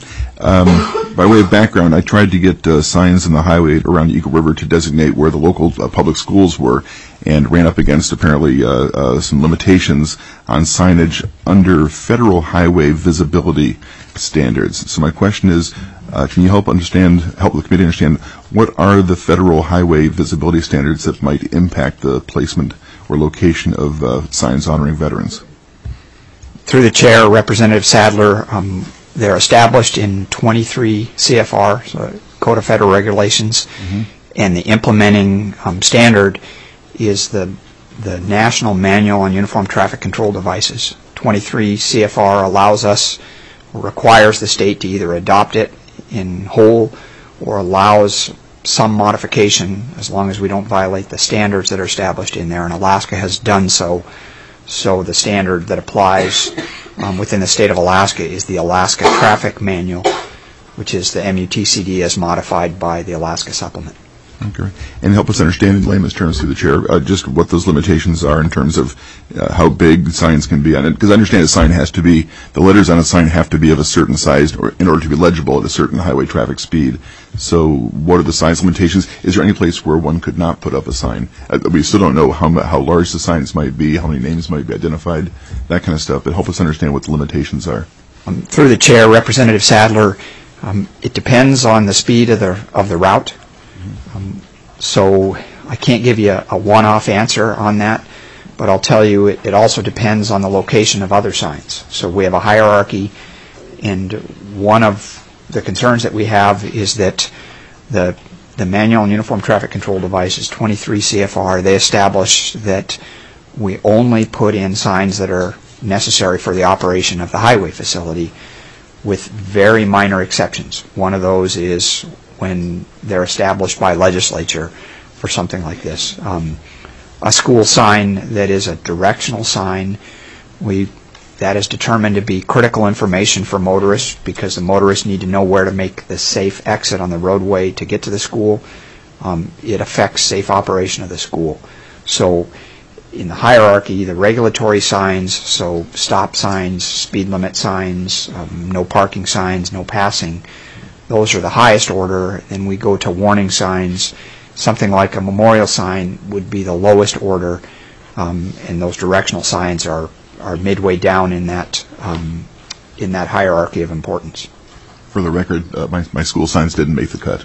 um, by way of background, I tried to get uh, signs in the highway around the Eagle River to designate where the local uh, public schools were, and ran up against apparently uh, uh, some limitations on signage under federal highway visibility standards. So my question is, uh, can you help understand, help the committee understand what are the federal highway visibility standards that might impact the placement or location of uh, signs honoring veterans? Through the chair, Representative Sadler, um, they're established in twenty-three C F R, so Code of Federal Regulations, Mm-hmm. and the implementing um, standard is the the National Manual on Uniform Traffic Control Devices. twenty-three C F R allows us, or requires the state to either adopt it in whole or allows some modification as long as we don't violate the standards that are established in there, and Alaska has done so. So the standard that applies um, within the state of Alaska is the Alaska Traffic Manual, which is the M U T C D as modified by the Alaska Supplement. Okay. And help us understand in layman's terms through the chair uh, just what those limitations are in terms of uh, how big signs can be on it. Because I understand a sign has to be, the letters on a sign have to be of a certain size or in order to be legible at a certain highway traffic speed. So what are the size limitations? Is there any place where one could not put up a sign? Uh, we still don't know how how large the signs might be, how many names might be identified, that kind of stuff. But help us understand what the limitations are. Um, through the chair, Representative Sadler, um, it depends on the speed of the of the route. Um, so I can't give you a, a one-off answer on that, but I'll tell you it, it also depends on the location of other signs. So we have a hierarchy, and one of the concerns that we have is that the the Manual on Uniform Traffic Control Devices, twenty-three C F R, they establish that we only put in signs that are necessary for the operation of the highway facility, with very minor exceptions. One of those is when they're established by legislature for something like this. Um, a school sign that is a directional sign, we that is determined to be critical information for motorists because the motorists need to know where to make the safe exit on the roadway to get to the school. Um, it affects safe operation of the school. So in the hierarchy, the regulatory signs, so stop signs, speed limit signs, um, no parking signs, no passing, those are the highest order. Then we go to warning signs. Something like a memorial sign would be the lowest order, um, and those directional signs are, are midway down in that um, in that hierarchy of importance. For the record, uh, my, my school signs didn't make the cut,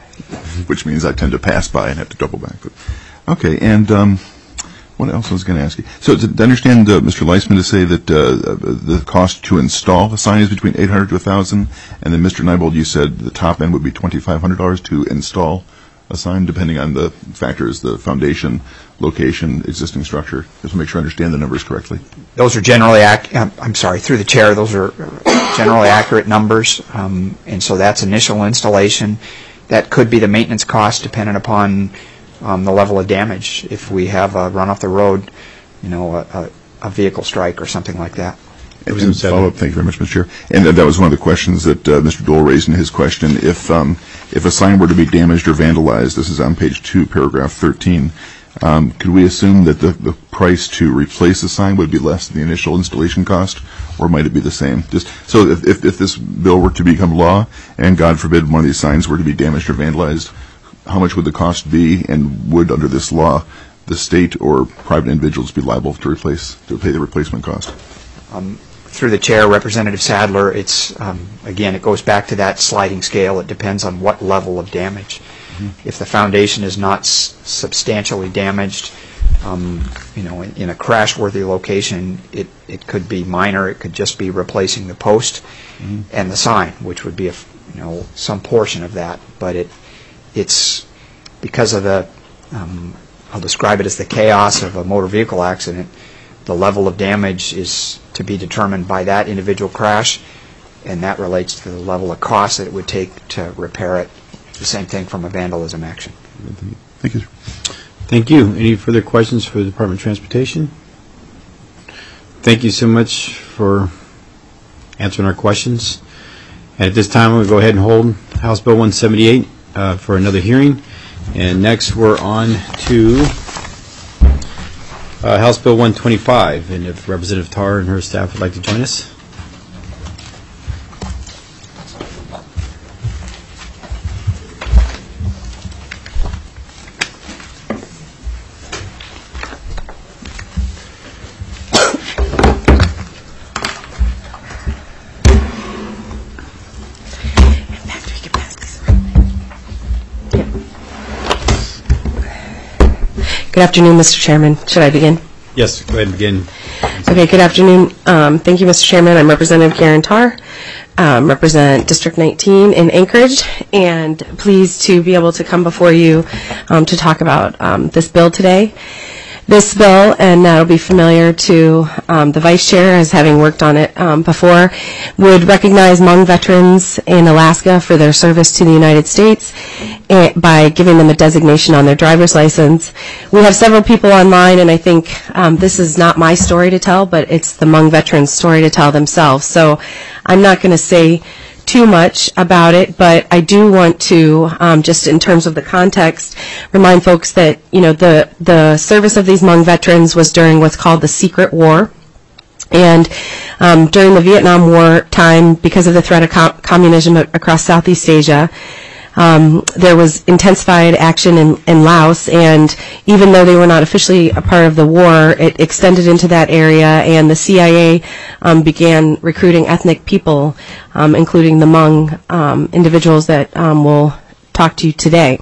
which means I tend to pass by and have to double back. But, okay, and um, what else was I going to ask you? So to understand uh, Mister Leisman to say that uh, the cost to install a sign is between eight hundred dollars to one thousand dollars, and then Mister Neibold, you said the top end would be twenty-five hundred dollars to install a sign, depending on the factors, the foundation, location, existing structure. Just to make sure I understand the numbers correctly. Those are generally, ac- I'm sorry, through the chair, those are generally accurate numbers, um, and so that's initial installation. That could be the maintenance cost dependent upon um, the level of damage. If we have a run off the road, you know, a, a, a vehicle strike or something like that. And follow up, thank you very much, Mister Chair. And uh, that was one of the questions that uh, Mister Dole raised in his question. If um, if a sign were to be damaged or vandalized, this is on page two, paragraph thirteen, um, could we assume that the, the price to replace the sign would be less than the initial installation cost, or might it be the same? Just so if, if, if this bill were to become law, and God forbid one of these signs were to be damaged or vandalized, how much would the cost be, and would, under this law, the state or private individuals be liable to replace, to pay the replacement cost? Um, Through the chair, Representative Sadler, it's, um, again, it goes back to that sliding scale. It depends on what level of damage. Mm-hmm. If the foundation is not s- substantially damaged, um, you know, in, in a crash-worthy location, it, it could be minor. It could just be replacing the post mm-hmm. and the sign, which would be, a, you know, some portion of that. But it, it's because of the, um, I'll describe it as the chaos of a motor vehicle accident. The level of damage is to be determined by that individual crash, and that relates to the level of cost that it would take to repair it. The same thing from a vandalism action. Thank you, sir. Thank you. Any further questions for the Department of Transportation? Thank you so much for answering our questions. And at this time, we'll go ahead and hold House Bill one seventy-eight uh, for another hearing. And next, we're on to uh, House Bill one twenty-five. And if Representative Tarr and her staff would like to join us. Good afternoon, Mister Chairman. Should I begin? Yes, go ahead and begin. Okay, good afternoon. Um, thank you, Mister Chairman. I'm Representative Karen Tarr, um, represent District nineteen in Anchorage, and pleased to be able to come before you um, to talk about um, this bill today. This bill, and that'll be familiar to um, the Vice Chair as having worked on it um, before, would recognize Hmong veterans in Alaska for their service to the United States by giving them a designation on their driver's license. We have several people online, and I think um, this is not my story to tell, but it's the Hmong veterans' story to tell themselves. So I'm not going to say too much about it, but I do want to, um, just in terms of the context, remind folks that, you know, the, the service of these Hmong veterans was during what's called the Secret War. And um, during the Vietnam War time, because of the threat of com- communism across Southeast Asia, Um, there was intensified action in, in Laos, and even though they were not officially a part of the war, it extended into that area, and the C I A um, began recruiting ethnic people, um, including the Hmong um, individuals that um, we'll talk to you today.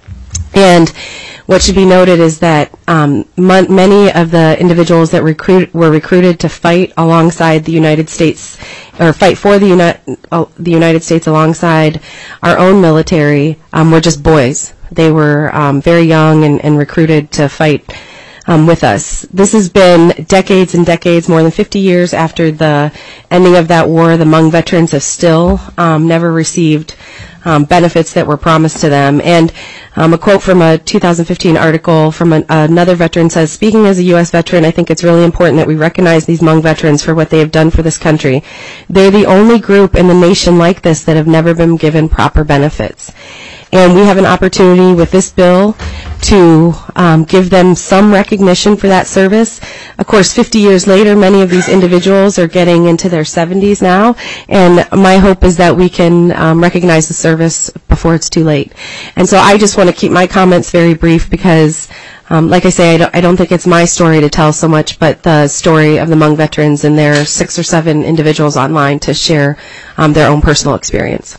And what should be noted is that um, mon- many of the individuals that recruit- were recruited to fight alongside the United States, or fight for the, Uni- uh, the United States alongside our own military, um, were just boys. They were um, very young and, and recruited to fight um, with us. This has been decades and decades, more than fifty years after the ending of that war. The Hmong veterans have still um, never received Um, benefits that were promised to them. And um, a quote from a two thousand fifteen article from an, another veteran says, "Speaking as a U S veteran, I think it's really important that we recognize these Hmong veterans for what they have done for this country. They're the only group in the nation like this that have never been given proper benefits." And we have an opportunity with this bill to um, give them some recognition for that service. Of course, fifty years later, many of these individuals are getting into their seventies now, and my hope is that we can um, recognize the service before it's too late. And so I just want to keep my comments very brief because, um, like I say, I don't, I don't think it's my story to tell so much, but the story of the Hmong veterans and their six or seven individuals online to share um, their own personal experience.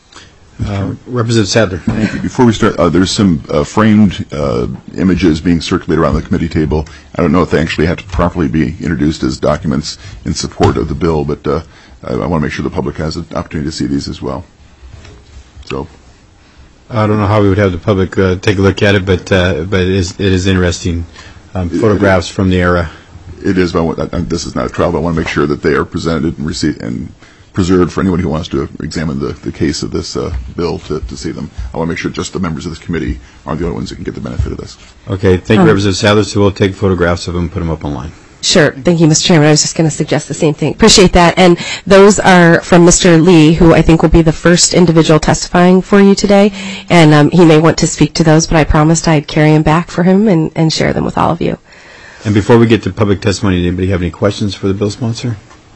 Uh, Representative Sadler. Thank you. Before we start, uh, there's some uh, framed uh, images being circulated around the committee table. I don't know if they actually have to properly be introduced as documents in support of the bill, but uh, I, I want to make sure the public has an opportunity to see these as well. So, I don't know how we would have the public uh, take a look at it, but uh, but it is it is interesting. Um, photographs it, from the era. It is. But I want, I, this is not a trial, but I want to make sure that they are presented and received and preserved for anyone who wants to examine the, the case of this uh, bill to, to see them. I want to make sure just the members of this committee are the only ones that can get the benefit of this. Okay, thank you, Um, Representative Sadler. So we'll take photographs of them and put them up online. Sure. Thank you, Mister Chairman. I was just going to suggest the same thing. Appreciate that. And those are from Mister Lee, who I think will be the first individual testifying for you today. And um, he may want to speak to those, but I promised I'd carry them back for him and, and share them with all of you. And before we get to public testimony, does anybody have any questions for the bill sponsor?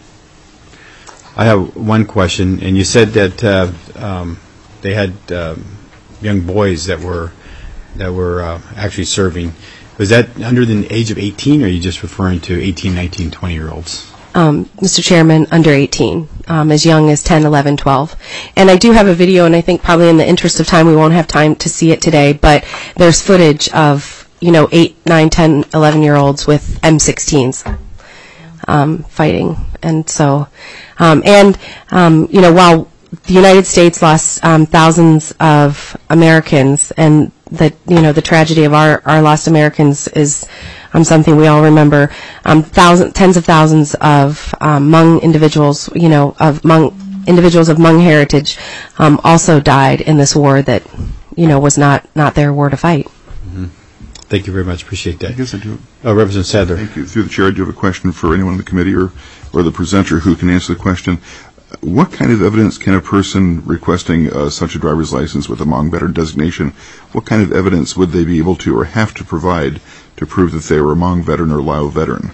I have one question, and you said that uh, um, they had um, young boys that were that were uh, actually serving. Was that under the age of eighteen, or are you just referring to eighteen, nineteen, twenty-year-olds? Um, Mister Chairman, under eighteen, um, as young as ten, eleven, twelve. And I do have a video, and I think probably in the interest of time we won't have time to see it today, but there's footage of, you know, eight, nine, ten, eleven-year-olds with M sixteens um, fighting. And so, um, and, um, you know, while the United States lost um, thousands of Americans, and that, you know, the tragedy of our, our lost Americans is um, something we all remember. Um, thousand, tens of thousands of um, Hmong individuals, you know, of Hmong individuals of Hmong heritage, um, also died in this war that, you know, was not not their war to fight. Mm-hmm. Thank you very much. Appreciate that. I guess I do. Uh, Representative Sadler. Thank you. Through the chair, I do have a question for anyone in the committee or, or the presenter who can answer the question. What kind of evidence can a person requesting uh, such a driver's license with a Hmong veteran designation, what kind of evidence would they be able to or have to provide to prove that they were a Hmong veteran or Lao veteran?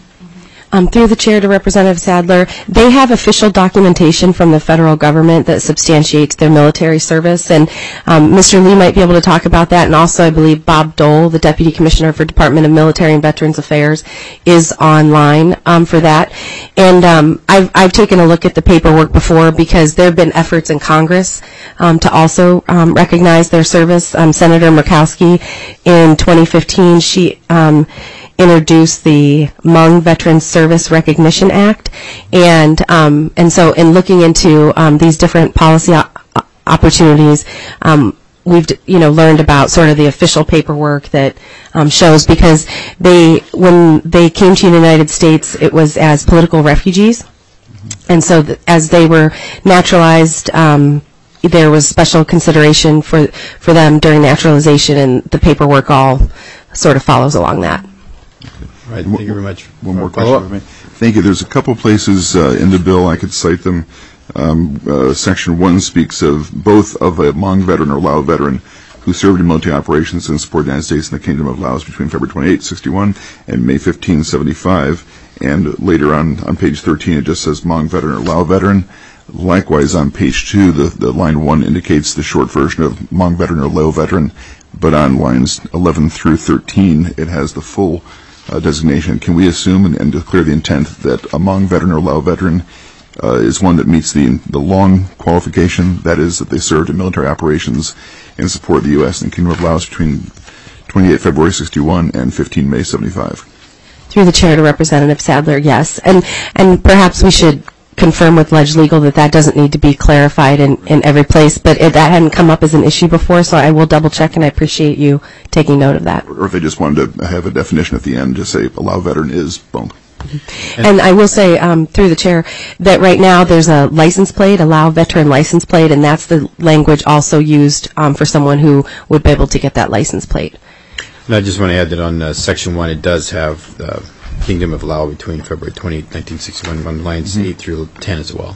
Um, through the chair to Representative Sadler, they have official documentation from the federal government that substantiates their military service, and um, Mister Lee might be able to talk about that, and also I believe Bob Dole, the Deputy Commissioner for Department of Military and Veterans Affairs, is online um, for that. And um, I've, I've taken a look at the paperwork before because there have been efforts in Congress um, to also um, recognize their service. Um, Senator Murkowski in twenty fifteen, she um, introduced the Hmong Veterans Service Recognition Act, and um, and so in looking into um, these different policy o- opportunities, um, we've you know learned about sort of the official paperwork that um, shows, because they when they came to the United States, it was as political refugees, and so th- as they were naturalized, um, there was special consideration for for them during naturalization, and the paperwork all sort of follows along that. Right, thank you very much. One more question for me. Thank you. There's a couple places uh, in the bill, I could cite them. Um, uh, Section one speaks of both of a Hmong veteran or Lao veteran who served in military operations and supported the United States and the Kingdom of Laos between February twenty-eighth, sixty-one and May fifteenth, seventy-five. And later on, on page thirteen, it just says Hmong veteran or Lao veteran. Likewise, on page two, the, the line one indicates the short version of Hmong veteran or Lao veteran, but on lines eleven through thirteen, it has the full Uh, designation. Can we assume and, and declare the intent that a Hmong veteran or Lao veteran uh, is one that meets the the long qualification, that is, that they served in military operations in support of the U S and Kingdom of Laos between twenty-eighth February sixty-one and fifteenth May seventy-five? Through the chair to Representative Sadler, yes. And and perhaps we should confirm with Ledge Legal that that doesn't need to be clarified in, in every place, but it, that hadn't come up as an issue before, so I will double check, and I appreciate you taking note of that. Or if they just wanted to have a definition at the end, just say a Lao veteran is boom. And, and I will say, um, through the chair, that right now there's a license plate, a Lao veteran license plate, and that's the language also used um, for someone who would be able to get that license plate. And I just want to add that on uh, Section one, it does have uh, Kingdom of Laos between February twenty-eighth, nineteen sixty-one, on lines mm-hmm. eight through ten as well.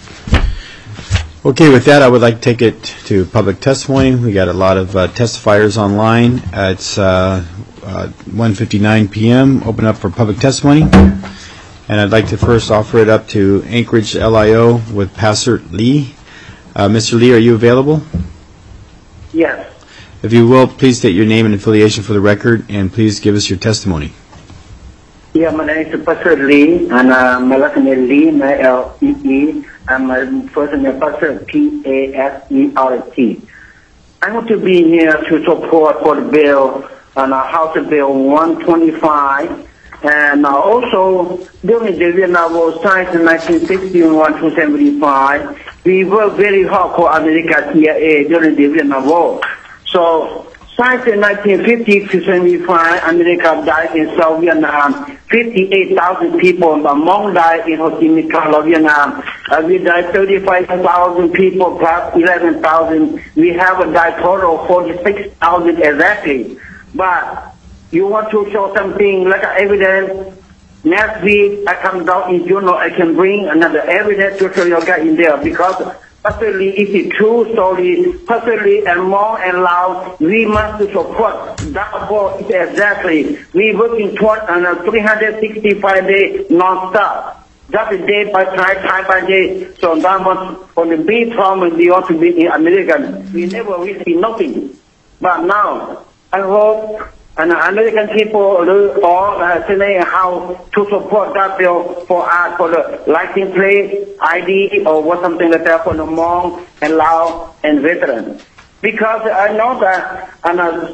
Okay, with that, I would like to take it to public testimony. We got a lot of uh, testifiers online. Uh, it's uh, uh, one fifty-nine p.m. Open up for public testimony. And I'd like to first offer it up to Anchorage L I O with Pastor Lee. Uh, Mister Lee, are you available? Yes. If you will, please state your name and affiliation for the record, and please give us your testimony. Yeah, my name is Pastor Lee, and uh, my last name is Lee, L E E, and my first name is Pastor P A S E R T. I want to be here to support for the bill, on uh, House Bill one twenty-five, and uh, also during the Vietnam War signed in nineteen sixty-one to seventy-five, we worked very hard for America C I A during the Vietnam War. So, since in nineteen fifty to seventy-five, America died in South Vietnam. fifty-eight thousand people, but Hmong died in Ho Chi Minh, South Vietnam. Uh, we died thirty-five thousand people plus eleven thousand. We have a died total of forty-six thousand exactly. But you want to show something like evidence? Next week, I come down in journal, I can bring another evidence to show you guys in there, because personally, it's a true story. Personally, and Hmong and Lao, we must support that war exactly. We working toward uh, three hundred sixty-five days non-stop. Just a day by time, time by day. So that was for the big problem we ought to be in America. We never receive nothing. But now, I hope and American people all uh, saying how to support that bill for us, for the license plate, I D, or what something like that for the Hmong and Lao and veterans. Because I know that and, uh,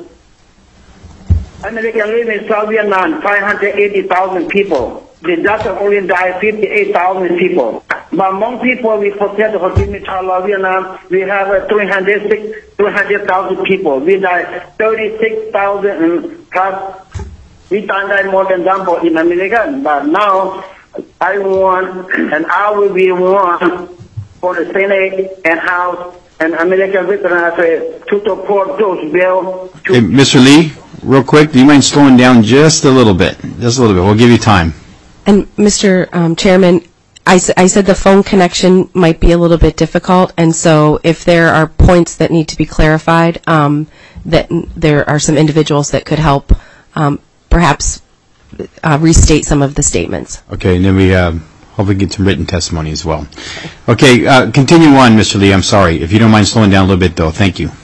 American live in South Vietnam, five hundred eighty thousand people. The Dutch only died fifty-eight thousand people. But Hmong people, we protect Ho Chi Minh, South Vietnam, we have uh, three hundred thousand people. We died thirty-six thousand plus. We died more than double in America. But now, I want, and I will be one for the Senate and House and American veterans to support those bills. Hey, Mister Lee, real quick, do you mind slowing down just a little bit? Just a little bit. We'll give you time. And Mister Um, Chairman, I, s- I said the phone connection might be a little bit difficult, and so if there are points that need to be clarified, um, that n- there are some individuals that could help um, perhaps uh, restate some of the statements. Okay, and then we uh, hopefully get some written testimony as well. Okay, uh, continue on, Mister Lee. I'm sorry. If you don't mind slowing down a little bit, though. Thank you.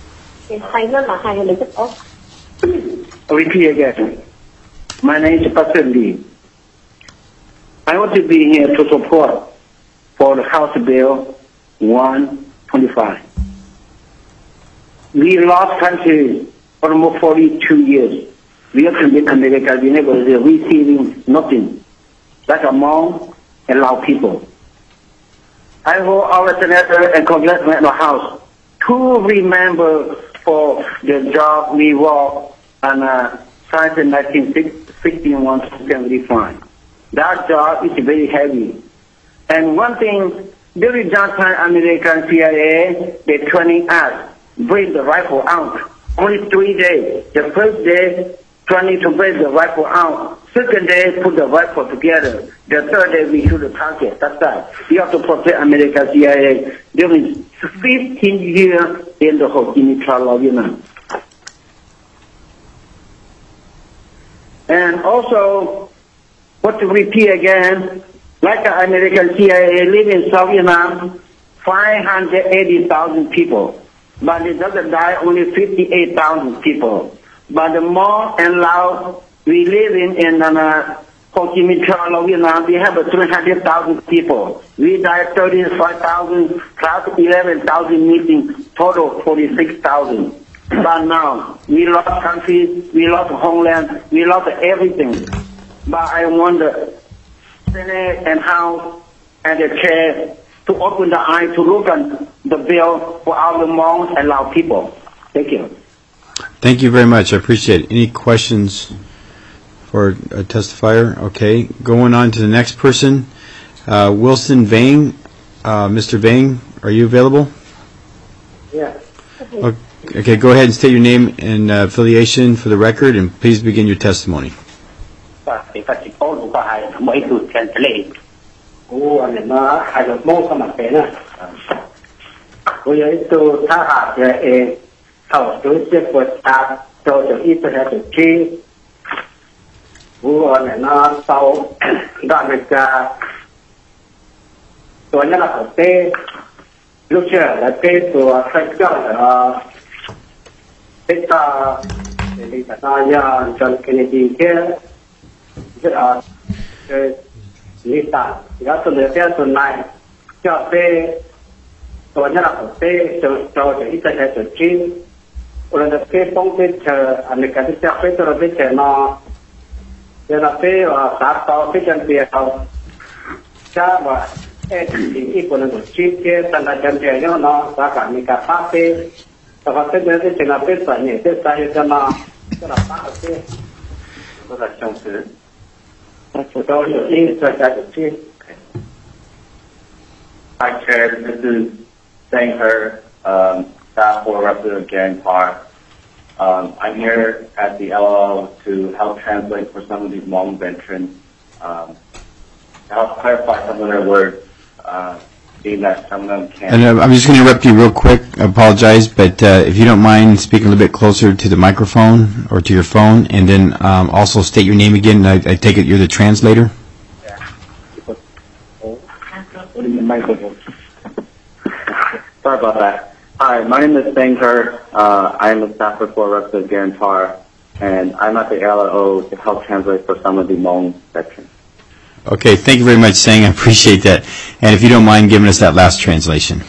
Repeat again. My name is Pastor Lee. I want to be here to support for the House Bill one twenty-five. We lost country for almost forty-two years. We have to make America, we never receiving nothing. Like among allow people. I hope our senator and congressman in the House to remember for the job we work and uh, since nineteen sixty-one to seventy-five. That job is very heavy. And one thing, during that time, American C I A, they training us, bring the rifle out. Only three days. The first day, training to bring the rifle out. Second day, put the rifle together. The third day, we shoot the target. That's that. You have to protect American C I A during fifteen years in the Ho Chi Minh Trail of Vietnam. And also, what to repeat again, like the American C I A live in South Vietnam, five hundred eighty thousand people. But it doesn't die only fifty-eight thousand people. But the more and Laos we live in, in uh, Ho Chi Minh Trail of Vietnam, we have three hundred thousand people. We die thirty-five thousand, plus eleven thousand missing, total forty-six thousand. But now, we lost country, we lost homeland, we lost everything. But I wonder, Senate and House and the chair to open the eye to look at the bill for our Hmong and Lao people. Thank you. Thank you very much. I appreciate it. Any questions for a testifier? Okay. Going on to the next person, uh, Wilson Vang. Uh, Mister Vang, are you available? Yes. Okay. Okay, go ahead and state your name and uh, affiliation for the record, and please begin your testimony. Kita jadi katanya John Kennedy ke jadi ke lista ya sebenarnya tunai jadi tuanya lah tapi jauh jadi kita jadi orang itu pun itu Amerika itu siapa itu orang itu na ya tapi saat tahu itu jangan dia tahu siapa eh ini pun itu jadi tanda janjinya na sahaja Amerika tapi kalau saya jadi jangan pesanya, saya saya cuma cuma apa sih? Sudah cungsi. Sudah ini sudah cungsi. Hi, Chair. This is Sang Her, um, staff for Representative Garen Parr. Um, I'm here at the L O L to help translate for some of these Hmong veterans, um, to help clarify some of their words. Uh, being that some of them can't. And uh, I'm just going to interrupt you real quick. I apologize, but uh, if you don't mind speaking a little bit closer to the microphone or to your phone, and then um, also state your name again. I, I take it you're the translator? Sorry about that. Hi, my name is Sang Her. Uh, I am a staffer for Representative Garen Parr, and I'm at the L O O to help translate for some of the Hmong veterans. Okay, thank you very much, Sang. I appreciate that. And if you don't mind giving us that last translation.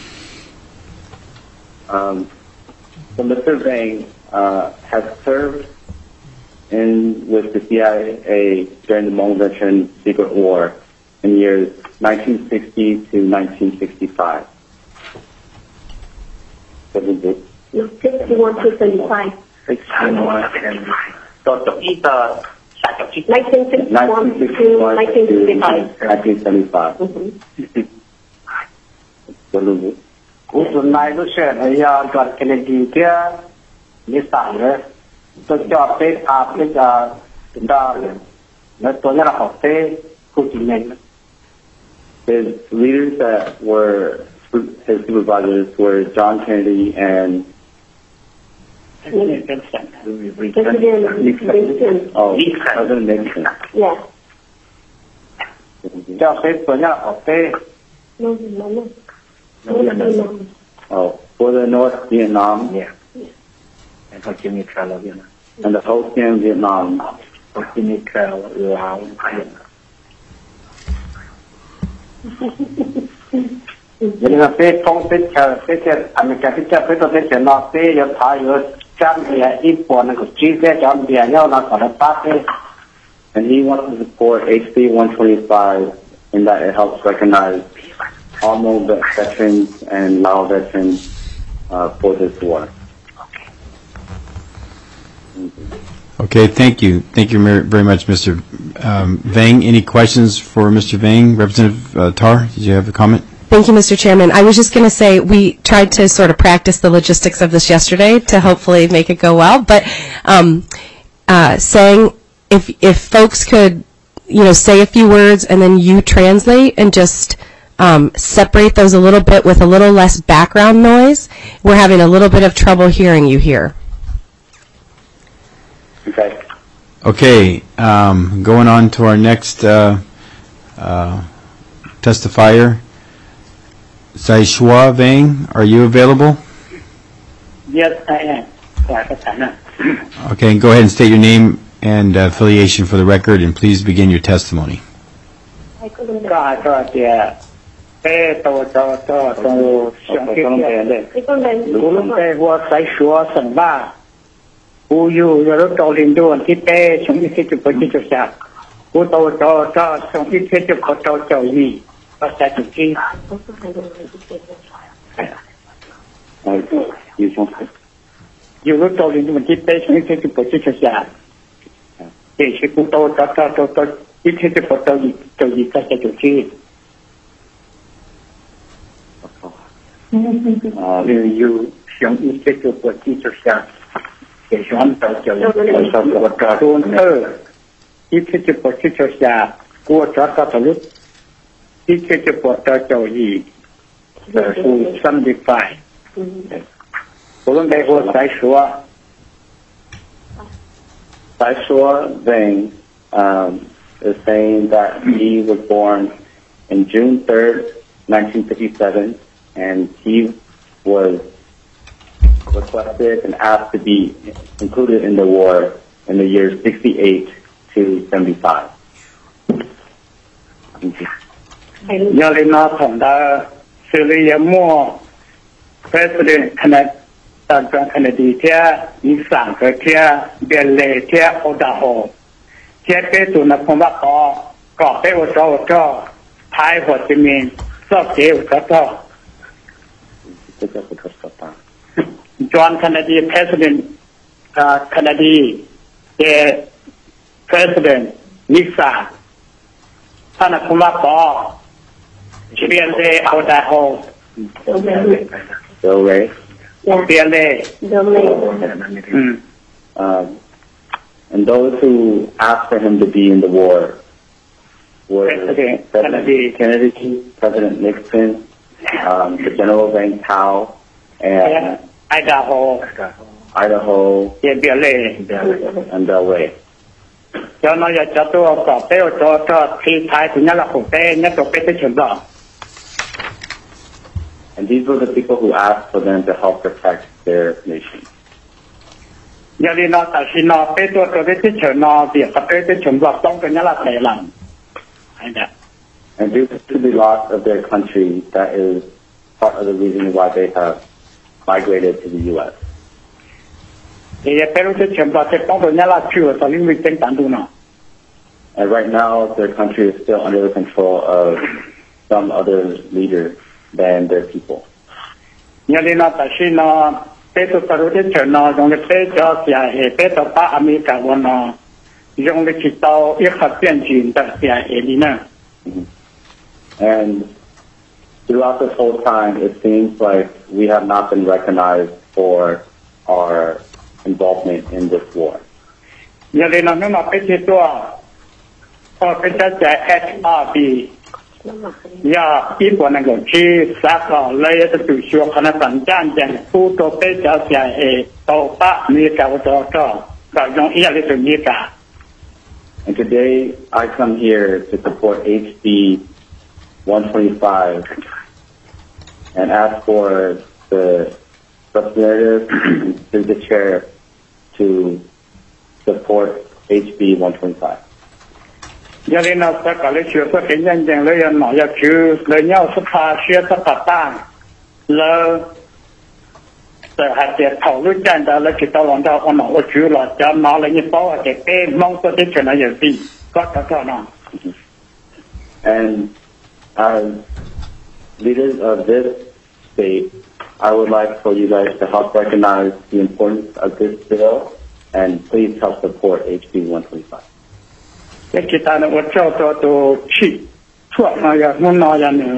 Um, so Mister Vang uh, has served in with the C I A during the Hmong Veteran Secret War in years nineteen sixty to nineteen sixty-five. sixty-one to seventy-five. sixty-one and so nineteen sixty-one to nineteen sixty-five. nineteen seventy-five. Cú tuần này lúc sẽ thấy John Kennedy kia lý sản nữa tôi cho cái à cái à chúng ta nó tôi nhớ là học cái khu chính mình. His leaders that were his supervisors were John Kennedy and President Nixon. oh President Nixon. Yeah. Cho cái tôi nhớ là học cái No, no, no. No, Vietnam. Oh, for the North Vietnam. Yeah. And Ho Chi Minh Trail of Vietnam. And the Ho Chi Minh Vietnam. Ho Chi Minh Trail Lao Vietnam. Jadi nape kong pecah pecah Amerika pecah pecah pecah nape yang Thai jam dia import nak ciri jam dia yang nak kalau pakai. And he wanted to support H B one twenty-five in that it helps recognize all Hmong veterans and Lao veterans uh, for this war. Okay, thank you. Thank you mer- very much, Mister Um, Vang. Any questions for Mister Vang? Representative uh, Tar, did you have a comment? Thank you, Mister Chairman. I was just going to say we tried to sort of practice the logistics of this yesterday to hopefully make it go well. But um, uh, saying if if folks could, you know, say a few words and then you translate and just um, separate those a little bit with a little less background noise. We're having a little bit of trouble hearing you here. Okay. Okay, um, going on to our next uh, uh, testifier. Saishua Vang, are you available? Yes, I am. Okay, and go ahead and state your name and uh, affiliation for the record, and please begin your testimony. You look all into the patient, you take the position. They should put out that you take the photo to you touch it to see. You should you take the position. They should not tell you what God on her. You take the position, go to the look. You take the photo to you. The seventy-five. Saishua Vang um, is saying that he was born in June third, nineteen fifty-seven, and he was requested and asked to be included in the war in the years sixty-eight to seventy-five. Thank you. President Kennedy, Kennedy, Tia, Nissan, Tia, Belle, Tia, Odaho, Tia, to Napoma, Got Evo, Thai, what you mean, so Dave, John Kennedy, President uh, Kennedy, the President Nixon, Panapoma, Belle, Odaho. Bill Ray. Yeah. Bill Ray. Bill Ray. Mm. Um, and those who asked for him to be in the war were President President Kennedy, Kennedy, President Nixon, um, the General Vang Tao, and yeah. Idaho, Idaho, yeah, Bill Ray, and Bill Ray. cho nó giờ cho tôi có tế cho cho thi thái của nhà là khổ tế nhất của tế trường đó. And these were the people who asked for them to help protect their nation. Giờ đi nó tại khi nó tế tôi cho tế trường nó việc có tế trường đó trong cái nhà là thể làm. And due to the loss of their country, that is part of the reason why they have migrated to the U S. Thì tế tế trường đó sẽ trong cái nhà là chưa có liên minh trên tảng đủ nào. And right now, their country is still under the control of some other leaders than their people. Nhớ đi nó tại khi nó tế tôi có tế trường nó dùng cái tế cho xìa hệ tế tôi ba America của nó dùng cái chỉ tàu ít hợp biến chuyển tại xìa hệ đi nè. And throughout this whole time, it seems like we have not been recognized for our involvement in this war. อย่าเลยนะไม่มาเป็นตัวพอเป็นจะแจก H R B อย่าอีกว่านั่นก็ที่สาขาเลยจะถูกชัวร์คณะสัญญาณอย่างผู้ตัวเป็นจะเสียเอโตปะมีกับตัวก็ก็ยังอีกอะไรตัวนี้กัน And today I come here to support H B one twenty-five and ask for the representative through the chair to support H B one twenty-five. อย่าเลยนะสักการะเชื่อสักเป็นยังยังเลยหน่อยคือเลยเนี่ยสภาเชื่อสักตั้งแล้วแต่หากจะ讨论战的了去到往到我脑我去了จะ拿了一包给给蒙说的全来有地ก็ก็ก็นะ And as leaders of this state, I would like for you guys to help recognize the importance of this bill and please help support H B one twenty-five. 这其他的我叫做都去错那样我那样呢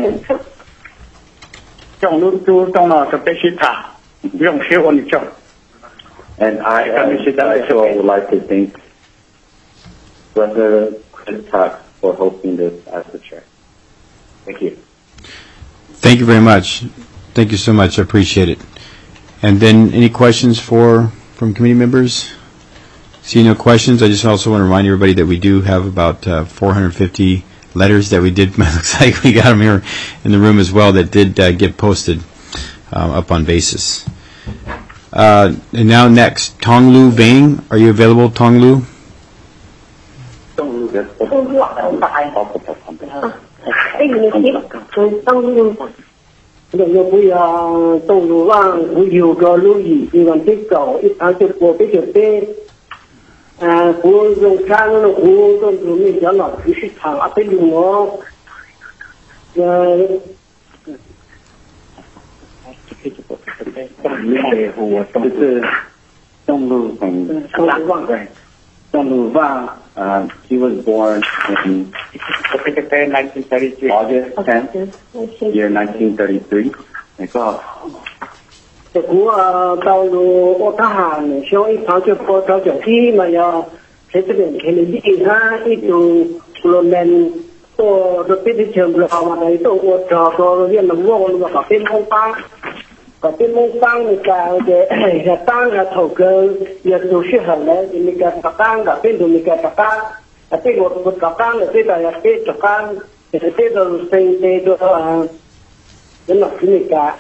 用路都到那个必须他用学我你叫 And I also would like to thank Representative Chris Tuck for hosting this as the chair. Thank you. Thank you very much. Thank you so much. I appreciate it. And then any questions for from committee members? See no questions. I just also want to remind everybody that we do have about uh, four hundred fifty letters that we did. It looks like we got them here in the room as well that did uh, get posted uh, up on basis. Uh, and now next, Tong Lu Vang. Are you available, Tong Lu? 哎，你听，从当路，那个不要东路往，我有个路易，一个这个，一趟就过ไป就ไป啊，我用山了，我都都没讲了，必须长啊，被用我，呃。 就是东路从东路旺 Uh, he was born in August tenth, year nineteen thirty-three. 这个道路我他喊的，像一趟就过到脚底嘛要，在这边看的一看一种路面，我这边的全部好嘛，那都我找到那个我那个边风帮，个边风帮那个的个当个头根也都是很的，那个当个边头那个当。这个我刚刚的这个也这个刚，这个这个是这个啊，人老是那个。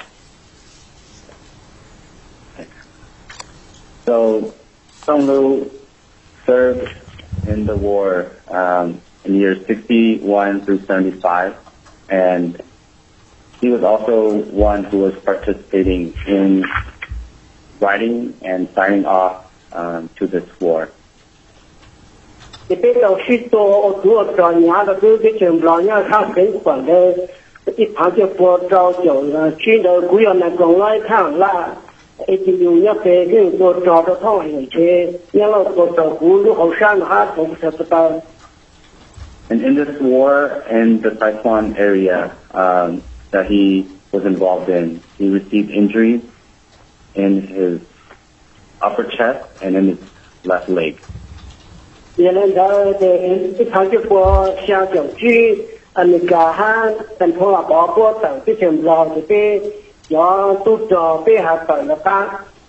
So, Song Lu served in the war um, in years sixty-one through seventy-five, and he was also one who was participating in writing and signing off um, to this war. 这边有许多做专业的都是全部老娘看很管的，一旁就播招酒了，去的不要那种来看啦，一直有那边人做招的套回去，然后做招不如后山哈都不知道。 And in this war in the Saipan area um, that he was involved in, he received injuries in his upper chest and in his left leg. 原来的的一趟就播下九句，啊那个哈，等头啊包括等这全老这边要都找边还等了单。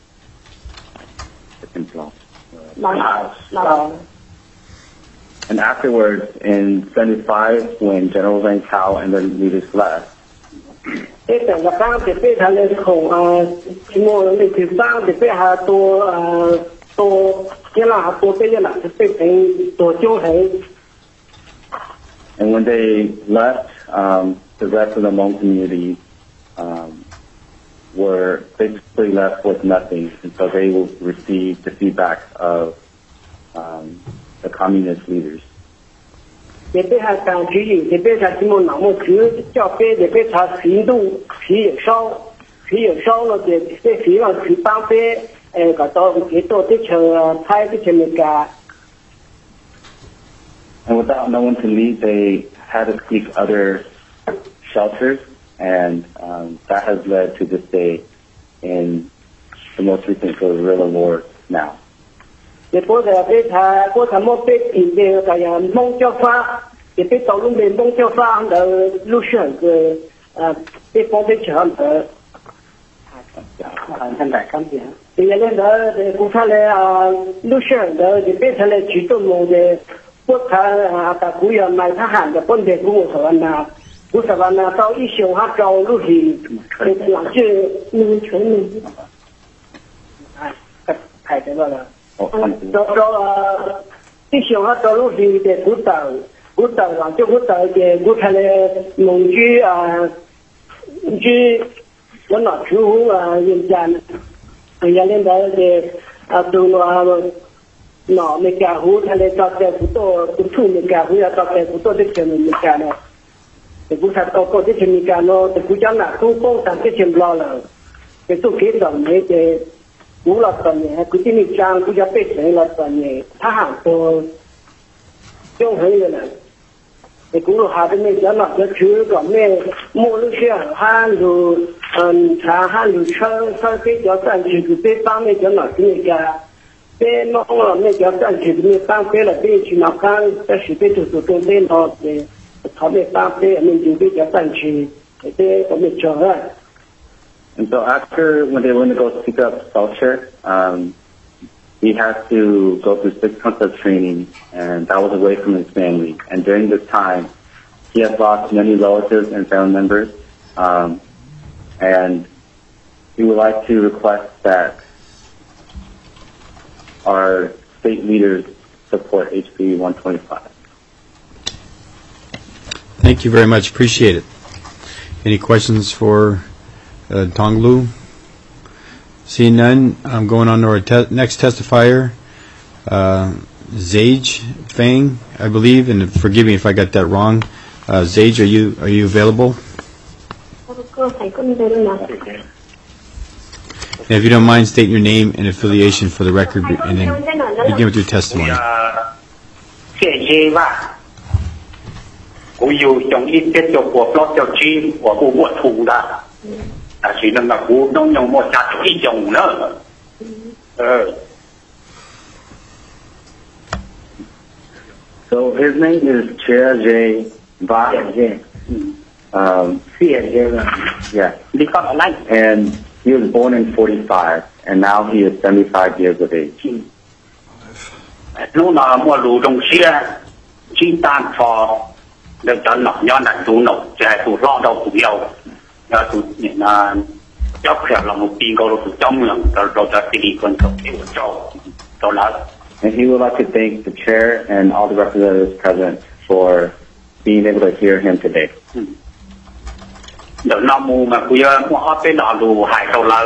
那那。 And afterwards, in seventy-five, when General Van Cao and the leaders left, 这等了单这边他那口啊，我那地方这边还多呃多。And when they left, um, the rest of the Hmong community um, were basically left with nothing, and so they will receive the feedback of um, the communist leaders. And without no one to lead, they had to seek other shelters, and um, that has led to this day in the most recent guerrilla war now. để bố giờ bây thà bố thà một bên tìm về cái mong cho pha để bây tàu luôn bên mong cho pha để lúc sáng cái à bây phong bên chờ để thân đại cam gì thì lên đó để cũng phải là lúc sáng để để bây giờ là chỉ tôi muốn để bố thà ta cũng要买他喊的本地公务员呐，不是吧？那到一小下招录去，给两句你全民，哎，太这个了。到到啊，一小下招录去的古道，古道啊，就古道的古看的农居啊，居我拿出啊，人家，人家领导的啊，都啊。nó mình cả hú thay để cho cái phụ tô phụ thu mình cả hú là cho cái phụ tô để cho mình cả nó thì cũng thật có có để cho mình cả nó thì cũng chẳng là không có sản cái chuyện lo là cái số kế đồng này thì cũng là tuần này cũng chỉ mình trang cũngจะเป็นlà tuần nàyถ้าหากตัวช่วงนี้เลยthì cũng là hai bên cho nó cho chứ còn mấy mua lúc xưa han rồi thà han rồi chơi chơi cái cho sản chỉ cứ biết bao nhiêu cho nó cái cả thế nó không là mấy cái sản chỉ mình tăng thế là bên chỉ nào can ta chỉ biết từ từ bên đó để họ mình tăng thế mình chỉ biết cái sản chỉ thế có mình chờ rồi. And so after when they went to go pick up Salcher, um, he had to go through six months of training, and that was away from his family. And during this time, he has lost many relatives and family members, um, and he would like to request that our state leaders support H B one twenty-five. Thank you very much. Appreciate it. Any questions for uh, Tong Lu? Seeing none, I'm going on to our te- next testifier, uh, Zage Fang, I believe, and forgive me if I got that wrong. Uh, Zage, are you are you available? And if you don't mind, state your name and affiliation for the record, and then begin with your testimony. 谢谢吧，我有种一些就我不就去我不我土的，但是那个我don't用我家就一种呢，呃。 So his name is Chia J. Va. Um, yeah. And he was born in forty-five, and now he is seventy-five years of age. Lúc nào mua lúa đông xia, chỉ tan cho được cho nó nhon là tủ nổ, chạy tủ lo đâu tủ dầu, là tủ những là cho khỏe lòng một pin câu tủ trong miệng, rồi rồi cho đi con cậu đi một chỗ, chỗ là. And he would like to thank the chair and all the representatives present for being able to hear him today. Đợt năm mùa mà bây giờ mua ở bên đó lúa hải cầu là.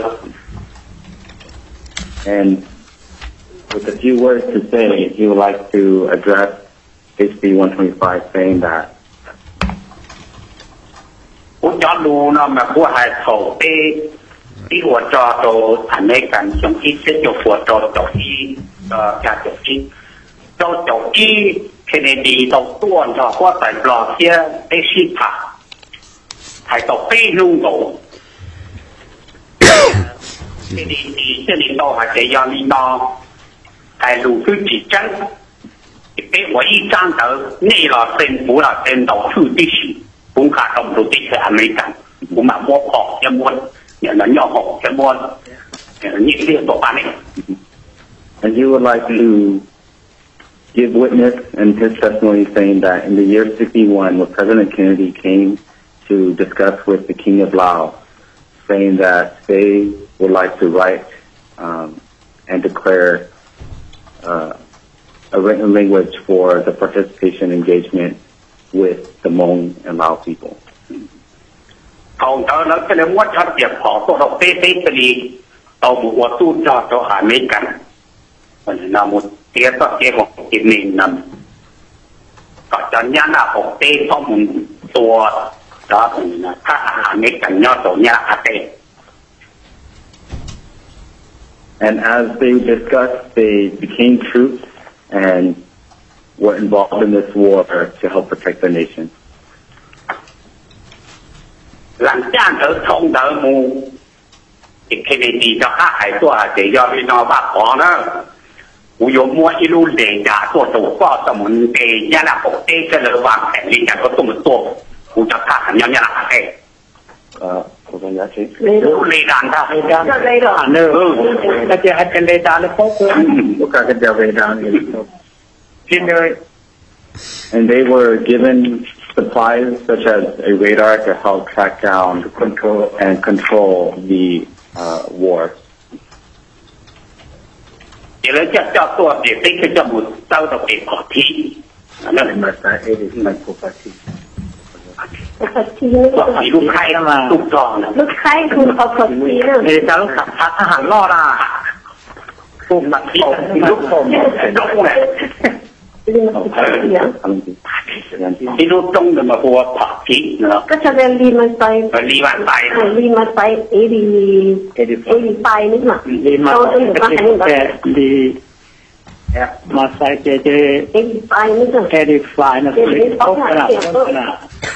And with a few words to say, he would like to address H B one twenty-five, saying that Ủa cho lúa nó mà của hải cầu tê đi của cho đồ thành mấy cảnh trong khi sẽ cho của cho cho khi cả cho khi cho cho khi khi này đi đầu tuần cho qua tại lò kia để xịt thả hải cầu tê luôn đồ khi đi đi khi đi đâu hải để cho đi nó hải lúa cứ chỉ trắng để我一张头内了政府了政到处地区cũng cả đồng đầu tiên là American cũng mà mua họ cho mua nhận là nhỏ họ cho mua những cái tổ bán ấy. And he would like to give witness in his testimony saying that in the year sixty-one, when President Kennedy came to discuss with the King of Laos, saying that they would like to write um, and declare uh, a written language for the participation engagement with the Hmong and Lao people. Hầu đó nó cái này muốn cho việc họ có đọc tê tê tê đi tàu một quả tu cho cho hà mấy cảnh là một tiếng có cái một cái mình nằm có cho nhà nào học tê có mộtตัวđó là các hà mấy cảnh nhau tổ nhà hà tê. And as they discussed, they became troops and were involved in this war to help protect their nation. Làm cha đỡ không đỡ mù cái cái gì đó khác hayตัวเดี๋ยวพี่น้องว่าขอนะกูยมมัวอีลูเดียตัวตัวก็สมุนเตยาละปกเตก็เลยวางแผนลิงกันก็ต้องตัวกูจะฆ่าหันยังยังละเอ้เออผมจะใช้เลดานท่าเลดานเลดานเนอะก็จะให้เป็นเลดานเลยพวกเพื่อนพวกกันจะเลดานเลยที่เนย and they were given supplies such as a radar to help track down control and control the uh, war. เดี๋ยวจะเจ้าตัวเดี๋ยวติ๊กจะหมุนเจ้าตัวเองขอที่นั่นแหละมาใช้เอริสมันปกติลูกไข่มาลูกจองลูกไข่คุณเอาขอที่เลยเดี๋ยวจะต้องขับทหารรอดอ่ะพวกนักที่ลูกผมลูกเนี่ยที่รูปตรงเนี่ยมาพวกผักชีเนาะก็จะเป็นลีมันไปลีมันไปลีมันไปเอดีเอดีไปนี่หรอลีมันไปลีมาใส่เจเจเอดีไปนี่หรอเอดีไปนะสิโอ้ขนาดขนาด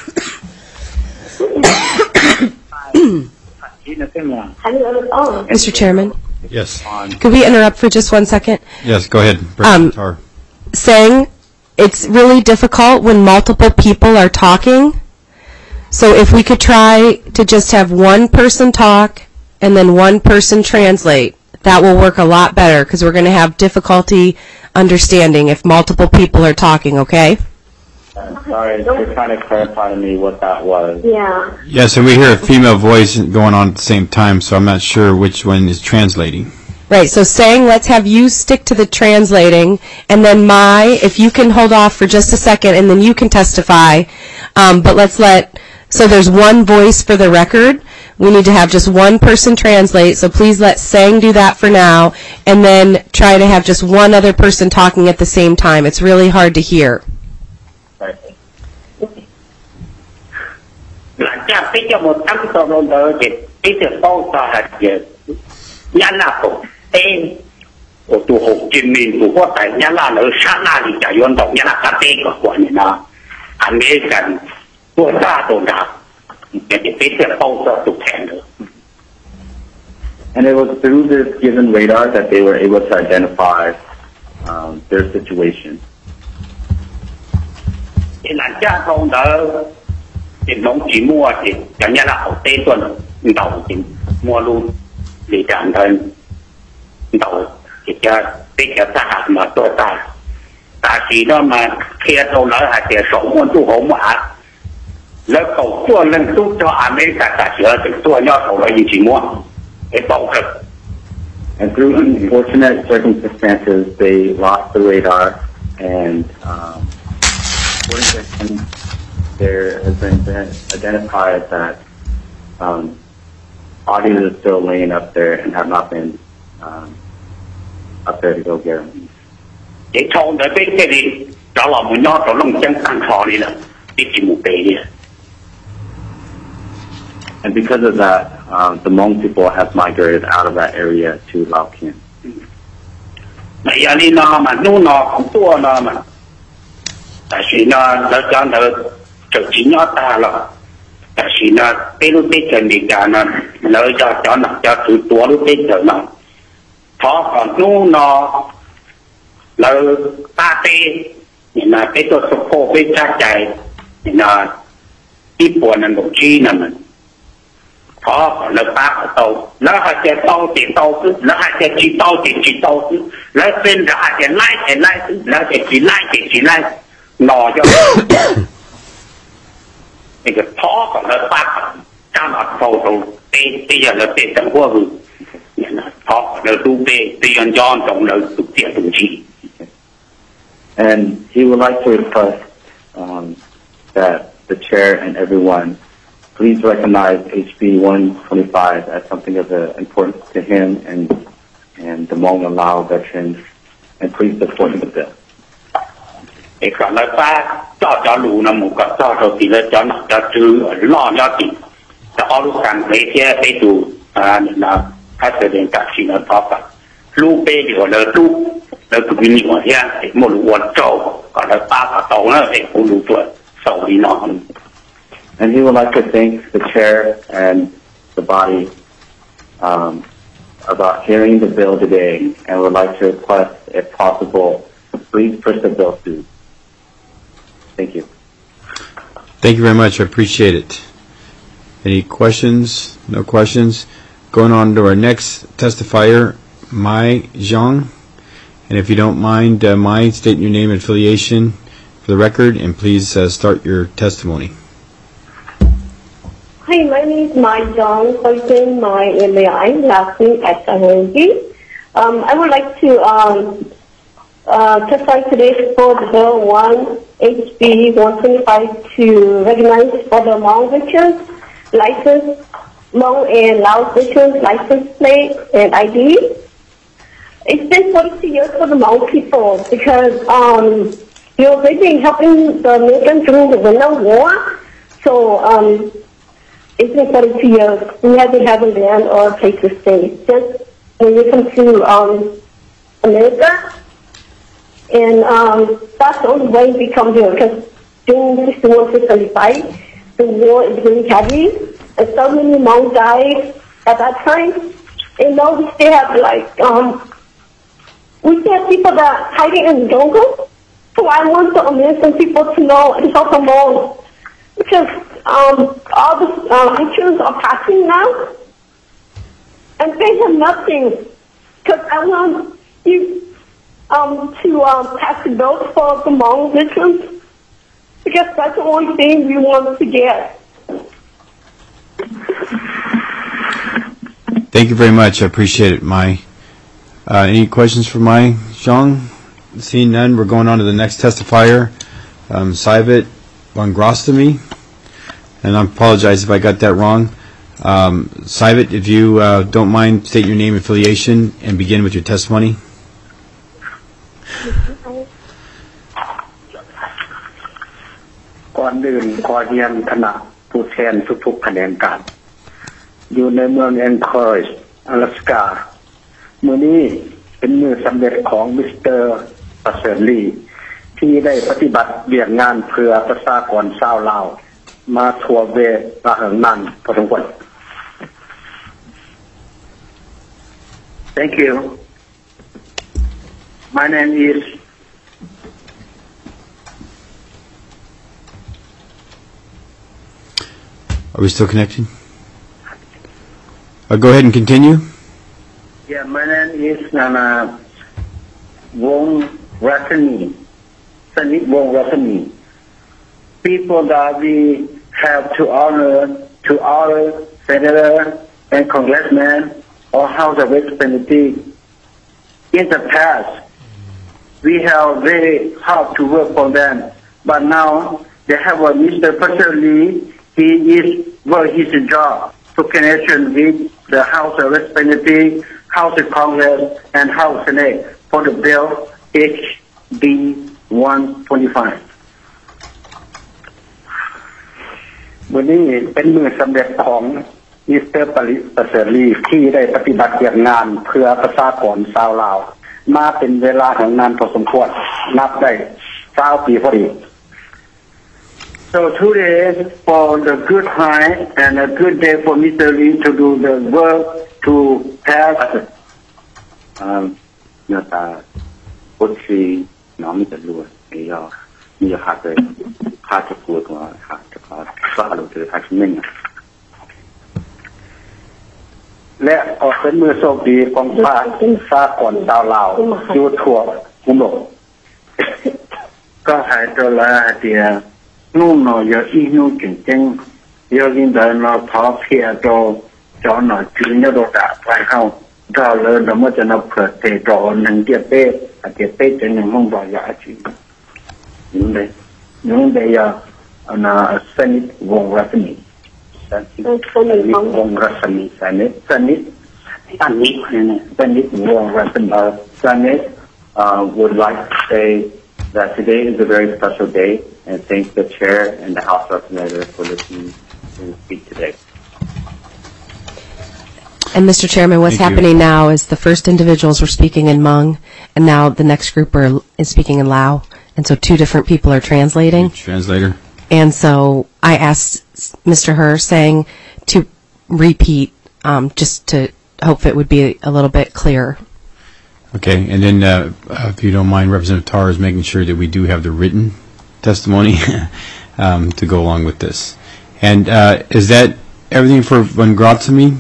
Mister Chairman? Yes. Could we interrupt for just one second? Yes, go ahead. Um, saying it's really difficult when multiple people are talking. So if we could try to just have one person talk and then one person translate, that will work a lot better because we're going to have difficulty understanding if multiple people are talking, okay? Uh, sorry, you're trying to clarify to me what that was. Yeah. Yes, and we hear a female voice going on at the same time, so I'm not sure which one is translating. Right, so saying let's have you stick to the translating, and then Mai, if you can hold off for just a second, and then you can testify, um, but let's let, so there's one voice for the record. We need to have just one person translate, so please let Sang do that for now, and then try to have just one other person talking at the same time. It's really hard to hear. หลังจากที่จะหมดทั้งสองโรงเรียนที่จะต้องสาหัสเยอะยันหน้าผมเองโอ้ตัวหกจินมินตัวพ่อแต่ยันหน้าเลยชาหน้าที่จะย้อนตกยันหน้าคาเต้ก็กว่านี่นะอันนี้กันตัวตาตัวดาจะจะที่จะต้องสาตุกแทนเลย And it was through this given radar that they were able to identify um, their situation. หลังจากตรงเดิมเป็นน้องจีมัวจีอย่างนี้ละเอาเต้ตัวหนึ่งเต่าจีมัวลูหลีจานเดินเต่าจีจะติดจะสหัสมาตัวตาตาสีนั่นมาเคลียร์ตรงแล้วหาเสียสองคนตู้หัวหมาแล้วตกตัวเรื่องตู้เจ้าอเมริกาตาเสือถึงตัวยอดของเราอยู่จีมัวไอ้ตกครับ And through unfortunate circumstances, they lost the radar, and um, there has been identified that um, bodies are still laying up there and have not been um, up there to go get them. 你創咗啲即係你走落門嗰度窿將間錯你啦，啲字幕俾你。 And because of that, um, the Hmong people have migrated out of that area to Lao Kien. 咪有啲嗱嘛，นู่น嗱好多嗱嘛，但是呢，เรา講到就只有大啦，但是呢，俾到啲人哋講呢，เรา就講呢，就做多到啲人呢，เพราะก่อนนู่นน่ะเราตาเต้เนี่ยนะไปตัวสะโพกไปจัดใจเนี่ยนะที่ปวดนั่นบอกชี้นั่นมันเพราะเราตาโตแล้วหายใจโตติดโตขึ้นแล้วหายใจจีโตติดจีโตขึ้นแล้วเป็นจะหายใจไล่ไล่ไล่แล้วจะจีไล่จีจีไล่หน่อจะนี่ก็ท้อของเราตาจ้าหนักโตโตเตะเตะอย่างเราเตะตั้งหัวมือเนี่ยนะท้อเราดูเตะเตะย้อนย้อนตรงเราตุกเตี้ยตุกจี And he would like to request um, that the chair and everyone please recognize H B one twenty-five as something of uh, importance to him and and the Hmong and Lao veterans, and please support the bill. ไอ้ครั้งแรกป้าเจ้าจะรู้นะหมูกับเจ้าเราตีแล้วเจ้าหนักจะซื้อล่อยอดติจะเอาลูกกันไปเที่ยวไปดูอ่าเนี่ยนะถ้าเสด็จกับชินท็อปอะลูกเป้เดี๋ยวเลยลูกแล้วก็มีหน่วยที่ไอ้หมดวันโจก็เลยป้าก็โตแล้วไอ้ผู้รู้ตัวสองพี่น้อง And he would like to thank the chair and the body um, about hearing the bill today and would like to request, if possible, please push the bill through. Thank you. Thank you very much. I appreciate it. Any questions? No questions? Going on to our next testifier, Mai Zhang. And if you don't mind, uh, Mai, state your name and affiliation for the record, and please uh, start your testimony. Hi, my name is Mai Zhang, first name Mai, M A I, last name S I N G. Um, I would like to um, uh, testify today for the Bill one H B one twenty-five to recognize for the Hmong veterans license, Hmong and Lao veterans license plate and I D. It's been forty-two years for the Hmong people because um, you know, they've been helping the Americans during the Vietnam War. So um, it's been forty-two years. We haven't had a land or a place to stay. Just when you come to um, America, and um, that's the only way we come here because during sixty-one to seventy-five, the war is really heavy, and so many Hmong died at that time. And now we still have like um, we still have people that are hiding in the jungle. So I want the American people to know and help them all because um, all the uh, veterans are passing now, and they have nothing. Because I want you um, to um, pass the bill for the Hmong veterans because that's the only thing we want to get. Thank you very much. I appreciate it, Mai. Uh, any questions for Mai Zhang? Seeing none, we're going on to the next testifier, um, Saivet Wangrostami. And I apologize if I got that wrong. Um, Saivet, if you uh, don't mind, state your name and affiliation and begin with your testimony. ก่อนอื่นขอเรียนคณะผู้แทนทุกๆแผนกการอยู่ในเมืองแองคอร์จอลาสกามื้อนี้เป็นมื้อสำเร็จของมิสเตอร์ประเสริฐลีที่ได้ปฏิบัติเวียกงานเพื่อประชากรชาวลาวมาทั่วเวลาเหิงนานพอสมควร Thank you. My name is Are we still connecting? Uh, go ahead and continue. Yeah, my name is Nana Wong Ratani. Sanit Wong Ratani. People that we have to honor to our senator and congressman or House of Representatives. In the past, we have very hard to work for them, but now they have a Mister Pastor Lee. He is work his job to connection with the House of Representatives, House of Congress, and House Senate for the bill H B one twenty-five. วันนี้เป็นมือสำเร็จของมิสเตอร์ปริประเสริฐลีที่ได้ปฏิบัติงานเพื่อประชากรชาวลาวมาเป็นเวลาของนานพอสมควรนับได้เก้าปีพอดี So today for the good time and a good day for Mister Lee to do the work to pass. Um, เนื้อตาพุทธีน้องมิตรล้วนไม่ยอมีหาเลยหาจะพูดว่าหาจะขอก็อารมณ์ถือหาชิ้นหนึ่งและออกเป็นมือโชคดีของพระสากลชาวลาวอยู่ทั่วมุมโลกก็หายตัวละเดียนู่นหน่อยอีนู่นจริงๆยอกินแต่เราท้อเพียโตจอหน่อยจืดเนี่ยโดดาไปเข้าก็เลยเราเมื่อจะนับเผื่อเตะจอหนึ่งเดียเป๊ะเดียเป๊ะจะหนึ่งห้องบ่อยาจีนู่นเลยนู่นเลยอ่ะอันน่ะสนิทวงรัตนีสนิทวงรัตนีสนิทสนิทสนิทเนี่ยสนิทวงรัตนีสนิท would like to say that today is a very special day and thank the chair and the House Representative for listening to speak today. And Mister Chairman, what's Thank happening you. now is the first individuals were speaking in Hmong, and now the next group are, is speaking in Lao, and so two different people are translating. Translator. And so I asked Mister Herr saying to repeat, um, just to hope it would be a little bit clearer. Okay, and then uh, uh, if you don't mind, Representative Tarr is making sure that we do have the written testimony um, to go along with this. And uh, is that everything for Von Grotzamy?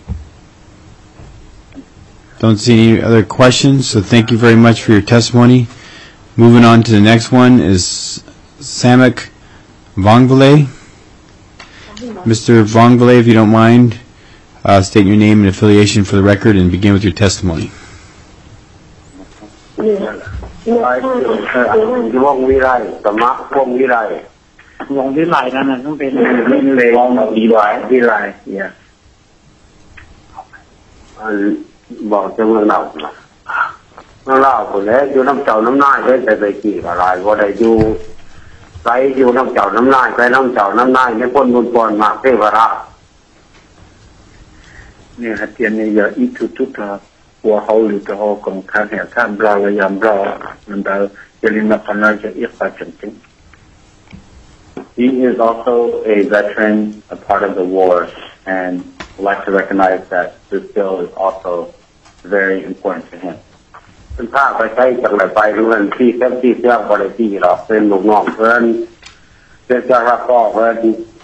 Don't see any other questions, so thank you very much for your testimony. Moving on to the next one is Samak Vongvale. Mister Vongvale, if you don't mind, uh, state your name and affiliation for the record and begin with your testimony. วงวิไลสมัครวงวิไลวงวิไลนั่นน่ะต้องเป็นวงวิไลวิไลเนี่ยบอกจะเมืองเราเมืองเราคนแล้วอยู่น้ำเจ้าน้ำนายได้แต่ไปกี่อะไรก็ได้อยู่ไรอยู่น้ำเจ้าน้ำนายไปน้ำเจ้าน้ำนายในพ้นบุญปอนมากเทวราชเนี่ยฮัตเทียนเนี่ยอย่าอีทุทุทาว่าเขาหรือจะเขาของข้าแห่ข้ามเราเลยยามเรามันเราจะลินาพนาจะอีกปัจจุบัน He is also a veteran, a part of the war, and would like to recognize that this bill is also very important to him. เป็นภาพไปใช้จากไหนไปรู้กันที่เส้นที่เสื้อบริที่เราเป็นลูกน้องเพื่อนเป็นเจ้ารับพ่อเพื่อน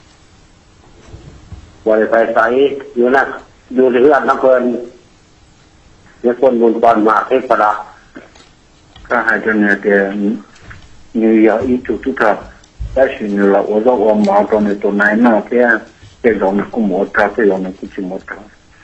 บริไปใช้อยู่นั่นอยู่ที่เพื่อนน้ำเพื่อนเนี่ยคนบุญบอลมาเทพระก็หายจนเนี่ยเดี๋ยวนิวยอร์กอีทุกทุกท่าแต่สิ่งเราว่าเราว่ามาตอนนี้ตัวไหนน่าเที่ยเป็นเราไม่คุ้มหมดครับเป็นเราไม่คุ้มหมดครับ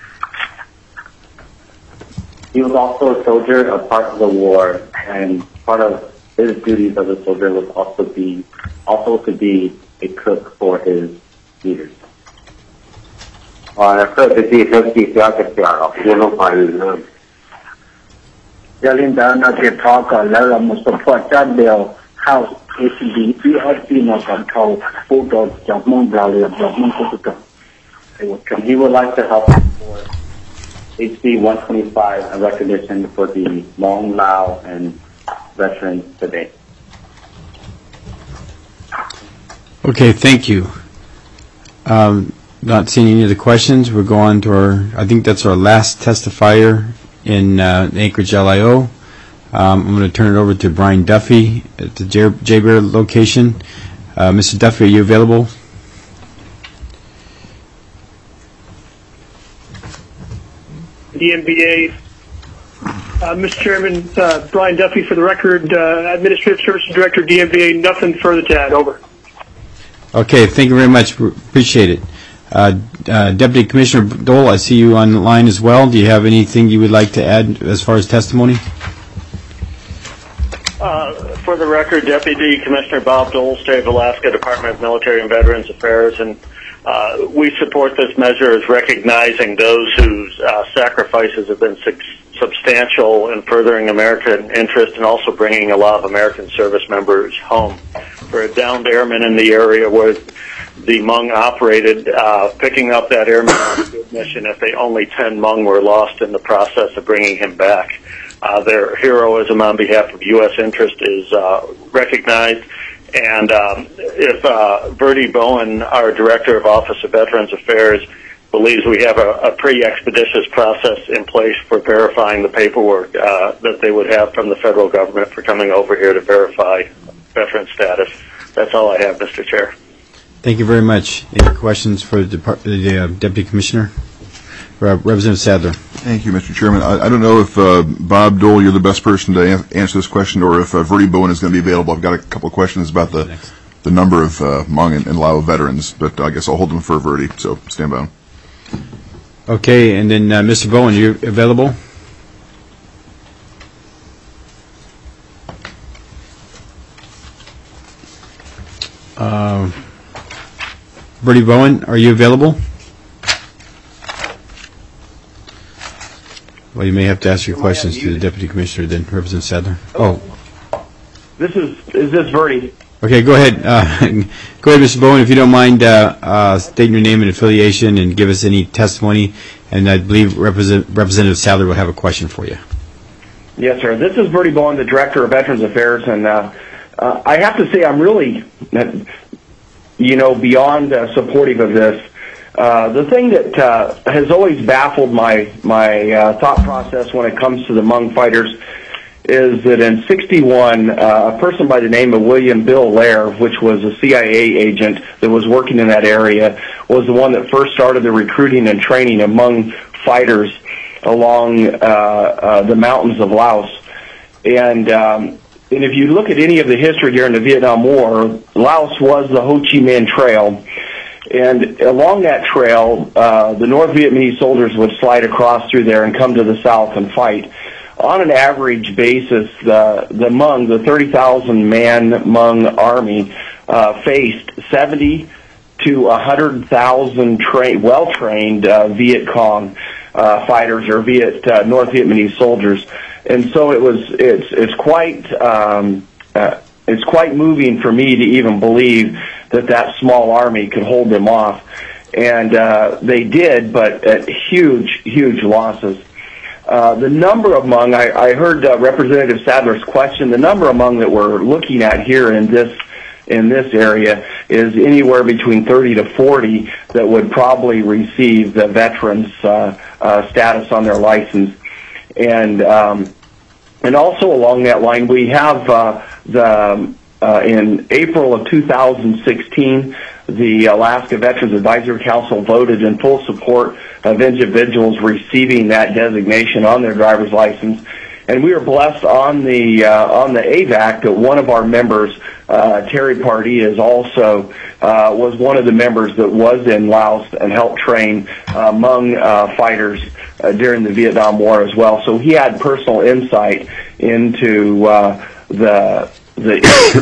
He was also a soldier, a part of the war, and part of his duties as a soldier was also be also to be a cook for his leaders. อ๋อแล้วก็ไปที่เส้นที่เสื้อจะเสียหรอกคุณต้องไปเลยอย่าลืมแต่เราเก็บท้อก่อนแล้วเรามาสปอร์ตจ้าเดียวเข้า เอ ซี ดี ที่ออสซีนอกันเขาผู้โดนจับมุ่งเราเลยจับมุ่งเขาสุด And he would like to help support H B one twenty-five, a recognition for the Hmong Lao and veterans today. Okay, thank you. Um, not seeing any other questions, we'll go on to our, I think that's our last testifier in uh, Anchorage L I O. Um, I'm going to turn it over to Brian Duffy at the J-Bear location. Uh, Mister Duffy, are you available? D M V A. Uh, Mister Chairman, uh, Brian Duffy for the record, uh, Administrative Services Director, D M V A, nothing further to add. Over. Okay, thank you very much. Appreciate it. Uh, uh, Deputy Commissioner Dole, I see you on the line as well. Do you have anything you would like to add as far as testimony? Uh, for the record, Deputy Commissioner Bob Dole, State of Alaska, Department of Military and Veterans Affairs, and uh, we support this measure as recognizing those whose uh, sacrifices have been su- substantial in furthering American interest and also bringing a lot of American service members home. For a downed airman in the area where the Hmong operated, uh, picking up that airman was a good mission if they only ten Hmong were lost in the process of bringing him back. Uh, their heroism on behalf of U S interest is uh, recognized. And um, if uh, Verdi Bowen, our Director of Office of Veterans Affairs, believes we have a, a pretty expeditious process in place for verifying the paperwork uh, that they would have from the federal government for coming over here to verify veteran status. That's all I have, Mister Chair. Thank you very much. Any questions for the, Depart- the uh, Deputy Commissioner? Uh, Representative Sadler. Thank you, Mister Chairman. I, I don't know if uh, Bob Dole, you're the best person to an- answer this question, or if uh, Verdi Bowen is going to be available. I've got a couple of questions about the Next. the number of uh, Hmong and, and Lao veterans, but I guess I'll hold them for Verdi, so stand by. Okay, and then uh, Mister Bowen, are you available? Uh, Verdi Bowen, are you available? Well, you may have to ask your questions to the Deputy Commissioner then, Representative Sadler. Oh. This is, is this Verdi? Okay, go ahead. Uh, go ahead, Mister Bowen, if you don't mind uh, uh, stating your name and affiliation and give us any testimony. And I believe Represent- Representative Sadler will have a question for you. Yes, sir. This is Verdi Bowen, the Director of Veterans Affairs. And uh, uh, I have to say I'm really, you know, beyond uh, supportive of this. Uh, the thing that uh, has always baffled my my uh, thought process when it comes to the Hmong fighters is that in sixty-one, uh, a person by the name of William Bill Lair, which was a C I A agent that was working in that area, was the one that first started the recruiting and training of Hmong fighters along uh, uh, the mountains of Laos. And um, and if you look at any of the history during the Vietnam War, Laos was the Ho Chi Minh Trail. And along that trail, uh, the North Vietnamese soldiers would slide across through there and come to the south and fight. On an average basis, the, the Hmong, the thirty thousand man Hmong army, uh, faced seventy to one hundred thousand tra- well-trained uh, Viet Cong uh, fighters or Viet uh, North Vietnamese soldiers. And so it was, it's, it's quite, um, uh, it's quite moving for me to even believe that that small army could hold them off. And uh, they did, but at huge, huge losses. Uh, the number of Hmong, I, I heard uh, Representative Sadler's question, the number of Hmong that we're looking at here in this in this area is anywhere between thirty to forty that would probably receive the veterans uh, uh, status on their license. And um, and also along that line, we have uh, the uh, in April of two thousand sixteen, the Alaska Veterans Advisory Council voted in full support of individuals receiving that designation on their driver's license. And we were blessed on the uh, on the A V A C that one of our members, uh, Terry Pardee, is also uh, was one of the members that was in Laos and helped train uh, Hmong uh, fighters uh, during the Vietnam War as well. So he had personal insight into uh, the the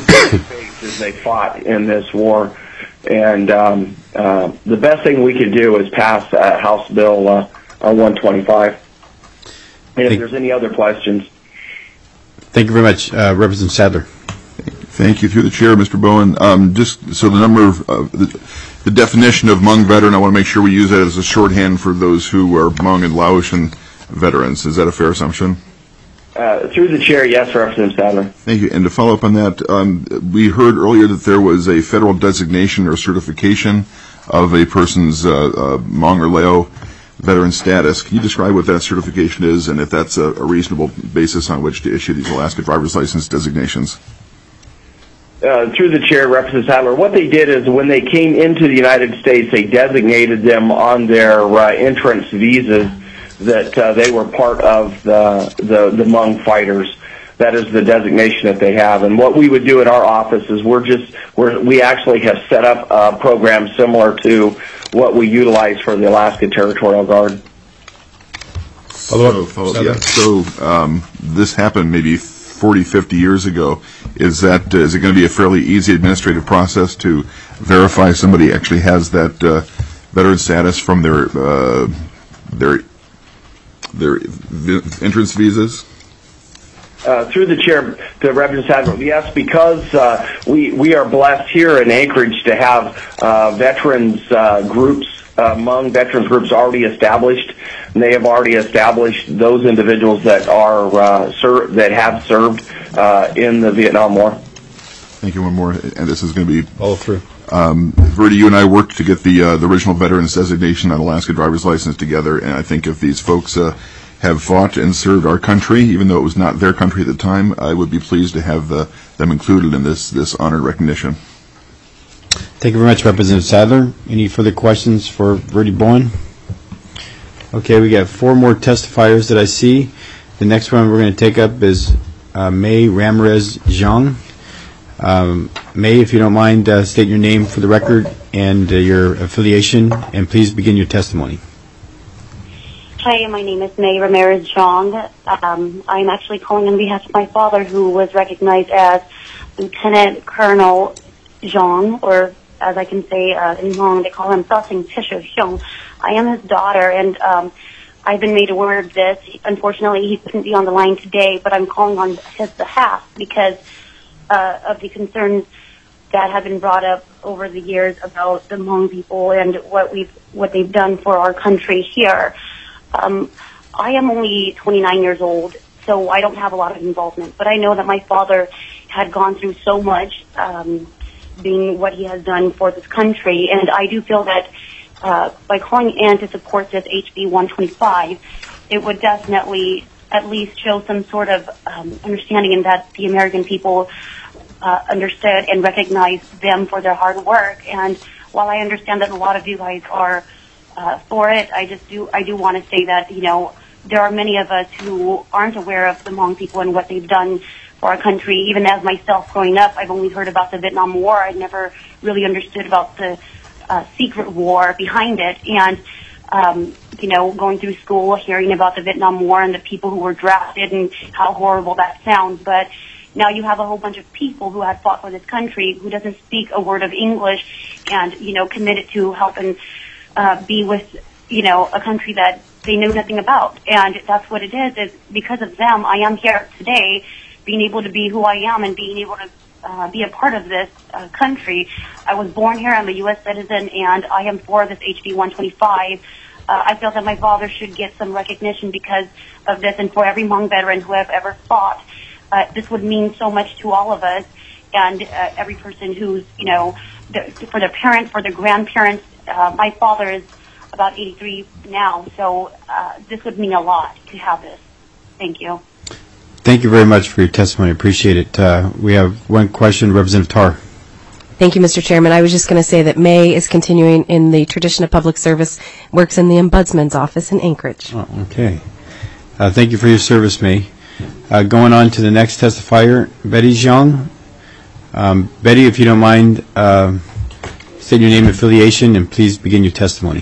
as they fought in this war. And um, uh, the best thing we could do is pass uh, House Bill uh, uh, one twenty-five. And if Thank, there's any other questions. Thank you very much, uh, Representative Sadler. Thank you. Through the chair, Mister Bowen. Um, just so the number of uh, the, the definition of Hmong veteran, I want to make sure we use that as a shorthand for those who are Hmong and Laotian veterans. Is that a fair assumption? Uh, through the chair, yes, Representative Sadler. Thank you. And to follow up on that, um, we heard earlier that there was a federal designation or certification of a person's uh, uh, Hmong or Lao veteran status. Can you describe what that certification is and if that's a, a reasonable basis on which to issue these Alaska driver's license designations? Uh, through the chair, Representative Sadler, what they did is when they came into the United States, they designated them on their uh, entrance visas that uh, they were part of the, the, the Hmong fighters. That is the designation that they have. And what we would do at our office is we're just, we're, we actually have set up a program similar to what we utilize for the Alaska Territorial Guard. Follow up. Follow up. Yeah. So um, this happened maybe forty, fifty years ago. Is that uh, is it going to be a fairly easy administrative process to verify somebody actually has that uh, veteran status from their uh, their their vi- entrance visas? Uh, through the chair, to Representative Sadler, yes, because uh, we we are blessed here in Anchorage to have uh, veterans uh, groups, uh, Hmong veterans groups already established, and they have already established those individuals that are uh, ser- that have served uh, in the Vietnam War. Thank you. One more, and this is going to be all through. Um, Verdi, you and I worked to get the uh, the original veterans designation on Alaska driver's license together, and I think if these folks uh, have fought and served our country, even though it was not their country at the time, I would be pleased to have uh, them included in this this honored recognition. Thank you very much, Representative Sadler. Any further questions for Verdi Bowen? Okay, we got four more testifiers that I see. The next one we're going to take up is uh, May Ramirez Zhang. Um, May, if you don't mind, uh, state your name for the record and uh, your affiliation, and please begin your testimony. Hi, my name is May Ramirez Zhang. Um, I'm actually calling on behalf of my father, who was recognized as Lieutenant Colonel Zhang, or as I can say uh, in Hmong, they call him Sasing Tishu Xiong. I am his daughter, and um, I've been made aware of this. Unfortunately, he couldn't be on the line today, but I'm calling on his behalf because uh, of the concerns that have been brought up over the years about the Hmong people and what we've what they've done for our country here. Um, I am only twenty-nine years old, so I don't have a lot of involvement. But I know that my father had gone through so much, um, being what he has done for this country, and I do feel that uh, by calling in to support this H B one twenty-five, it would definitely at least show some sort of um, understanding in that the American people uh, understood and recognized them for their hard work. And while I understand that a lot of you guys are uh, for it, I just do I do want to say that, you know, there are many of us who aren't aware of the Hmong people and what they've done for our country. Even as myself growing up, I've only heard about the Vietnam War. I never really understood about the uh, secret war behind it. And, um, you know, going through school, hearing about the Vietnam War and the people who were drafted and how horrible that sounds. But now you have a whole bunch of people who have fought for this country who doesn't speak a word of English and, you know, committed to help and uh, be with, you know, a country that they knew nothing about. And that's what it is, is because of them, I am here today, being able to be who I am and being able to uh, be a part of this uh, country. I was born here, I'm a U S citizen, and I am for this H B one twenty-five. Uh, I feel that my father should get some recognition because of this, and for every Hmong veteran who have ever fought, uh, this would mean so much to all of us, and uh, every person who's, you know, the, for their parents, for their grandparents. Uh, my father is about eighty-three now, so uh, this would mean a lot to have this. Thank you. Thank you very much for your testimony. Appreciate it. Uh, we have one question, Representative Tar. Thank you, Mister Chairman. I was just going to say that May is continuing in the tradition of public service, works in the Ombudsman's office in Anchorage. Oh, okay. Uh, thank you for your service, May. Uh, going on to the next testifier, Betty Zhang. Um, Betty, if you don't mind, uh, state your name and affiliation, and please begin your testimony.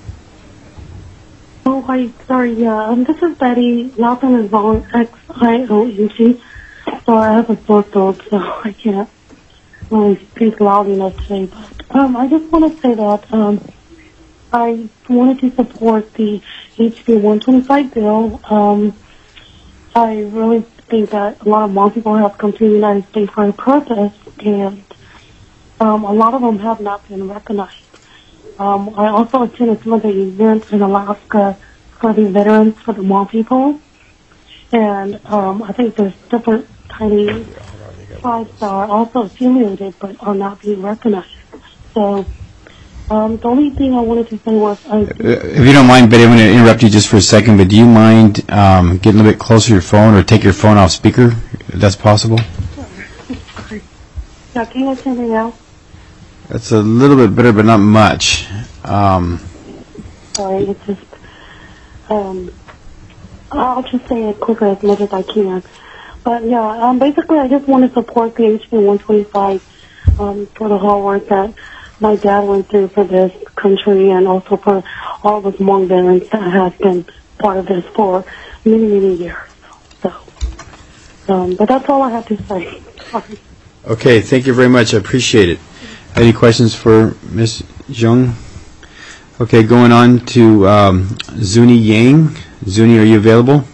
Oh, hi. Sorry, yeah. Um, this is Betty. Last name is Vaughn, X I O N G. So I have a sore throat, so I can't really speak loud enough today. But um, I just want to say that um, I wanted to support the H B one twenty-five bill. Um, I really think that a lot of Hmong people have come to the United States for a purpose, and um, a lot of them have not been recognized. Um, I also attended some of the events in Alaska for the veterans, for the Hmong people. And um, I think there's different tiny tribes that are also affiliated but are not being recognized. So um, the only thing I wanted to say was... I, if you don't mind, Betty, I'm going to interrupt you just for a second, but do you mind um, getting a little bit closer to your phone or take your phone off speaker, if that's possible? Sure. Yeah, can you hear me now? That's a little bit better, but not much. Um, Sorry, it's just, um, I'll just say it quicker as much as I can. But yeah, um, basically I just want to support the H B one twenty-five um, for the hard work that my dad went through for this country, and also for all the Hmong veterans that have been part of this for many, many years. So, um, but that's all I have to say. Sorry. Okay, thank you very much. I appreciate it. Any questions for Miz Zhang? Okay, going on to um, Zuni Yang. Zuni, are you available?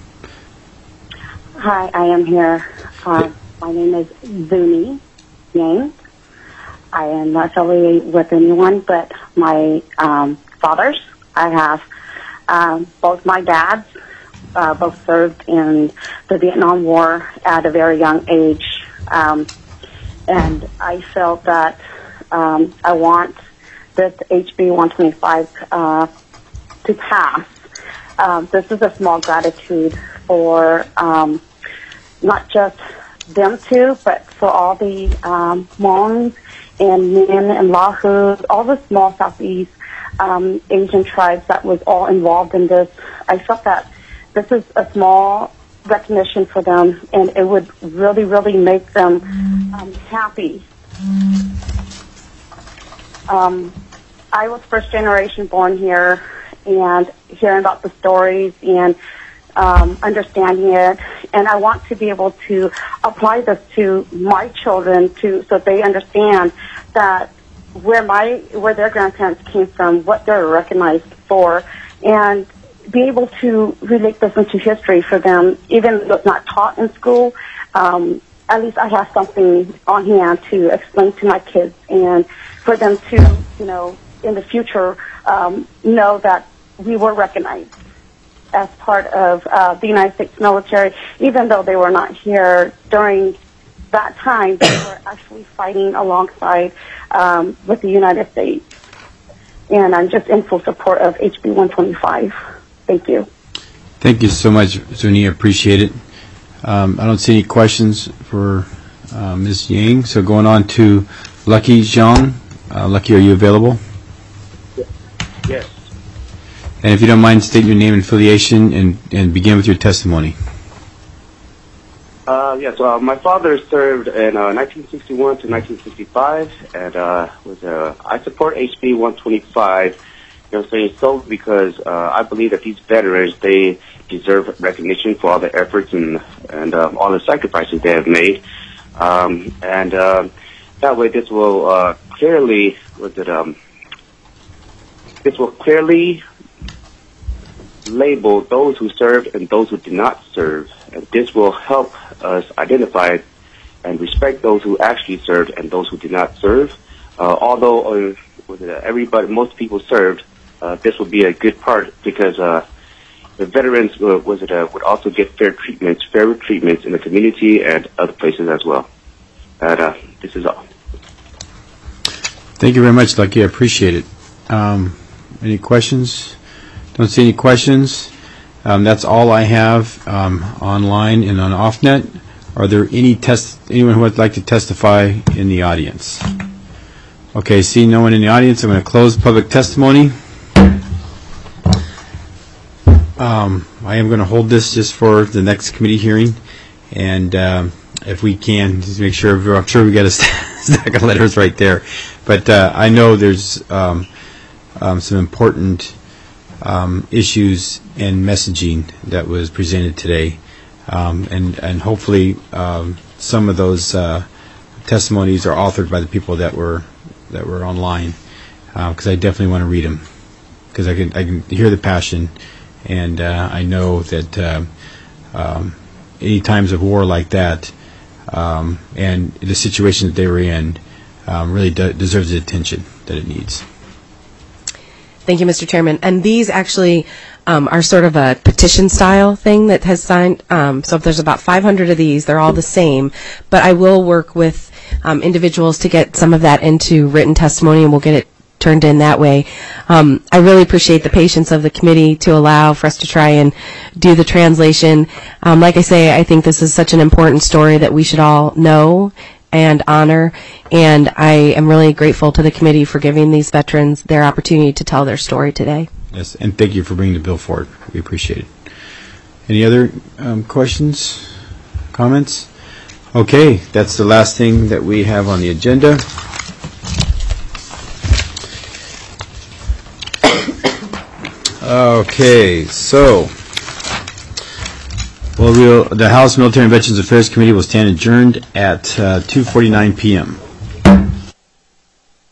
Hi, I am here. Uh, my name is Zuni Yang. I am not affiliated with anyone but my um, fathers. I have um, both my dads, uh, both served in the Vietnam War at a very young age. Um, and I felt that Um, I want this H B one twenty-five uh, to pass. Um, this is a small gratitude for um, not just them two, but for all the um, Hmong and Min and Lahu, all the small Southeast um, Asian tribes that was all involved in this. I felt that this is a small recognition for them, and it would really, really make them um, happy. Um, I was first generation born here, and hearing about the stories and um, understanding it, and I want to be able to apply this to my children to so they understand that where my where their grandparents came from, what they're recognized for, and be able to relate this into history for them, even though it's not taught in school. Um, at least I have something on hand to explain to my kids, and for them to, you know, in the future, um, know that we were recognized as part of uh, the United States military, even though they were not here during that time. They were actually fighting alongside um, with the United States. and I'm just in full support of H B one twenty-five. Thank you. Thank you so much, Zuni. I appreciate it. Um, I don't see any questions for uh, Miz Yang, so going on to Lucky Zhang. Uh, Lucky, are you available? Yes. And if you don't mind, state your name and affiliation and, and begin with your testimony. Uh, yes, uh, my father served in uh, nineteen sixty-one to nineteen sixty-five, and uh, was uh, I support H B one twenty-five. You know, saying so because uh, I believe that these veterans, they deserve recognition for all the efforts and and um, all the sacrifices they have made, um, and uh, that way this will uh, clearly was it um this will clearly label those who served and those who did not serve, and this will help us identify and respect those who actually served and those who did not serve. Uh, although uh, was it, uh, everybody, most people served, uh, this will be a good part because uh, the veterans uh, was it uh, would also get fair treatments, fairer treatments in the community and other places as well. And uh, this is all. Thank you very much, Lucky. I appreciate it. Um, any questions? Don't see any questions. Um, that's all I have um, online and on OffNet. Are there any test? Anyone who would like to testify in the audience? Okay, see no one in the audience. I'm going to close public testimony. Um, I am going to hold this just for the next committee hearing, and um, if we can, just make sure. I'm sure we got a stack of letters right there, but uh, I know there's um, um, some important Um, issues and messaging that was presented today, um, and and hopefully um, some of those uh, testimonies are authored by the people that were that were online, because uh, I definitely want to read them, because I can I can hear the passion, and uh, I know that uh, um, any times of war like that, um, and the situation that they were in, um, really de- deserves the attention that it needs. Thank you, Mister Chairman. And these actually um, are sort of a petition style thing that has signed. Um, so if there's about five hundred of these, they're all the same. But I will work with um, individuals to get some of that into written testimony, and we'll get it turned in that way. Um, I really appreciate the patience of the committee to allow for us to try and do the translation. Um, like I say, I think this is such an important story that we should all know and honor, and I am really grateful to the committee for giving these veterans their opportunity to tell their story today. Yes, and thank you for bringing the bill forward. We appreciate it. Any other um, questions, comments? Okay, that's the last thing that we have on the agenda. Okay, so well, we'll, the House Military and Veterans Affairs Committee will stand adjourned at uh, two forty-nine p m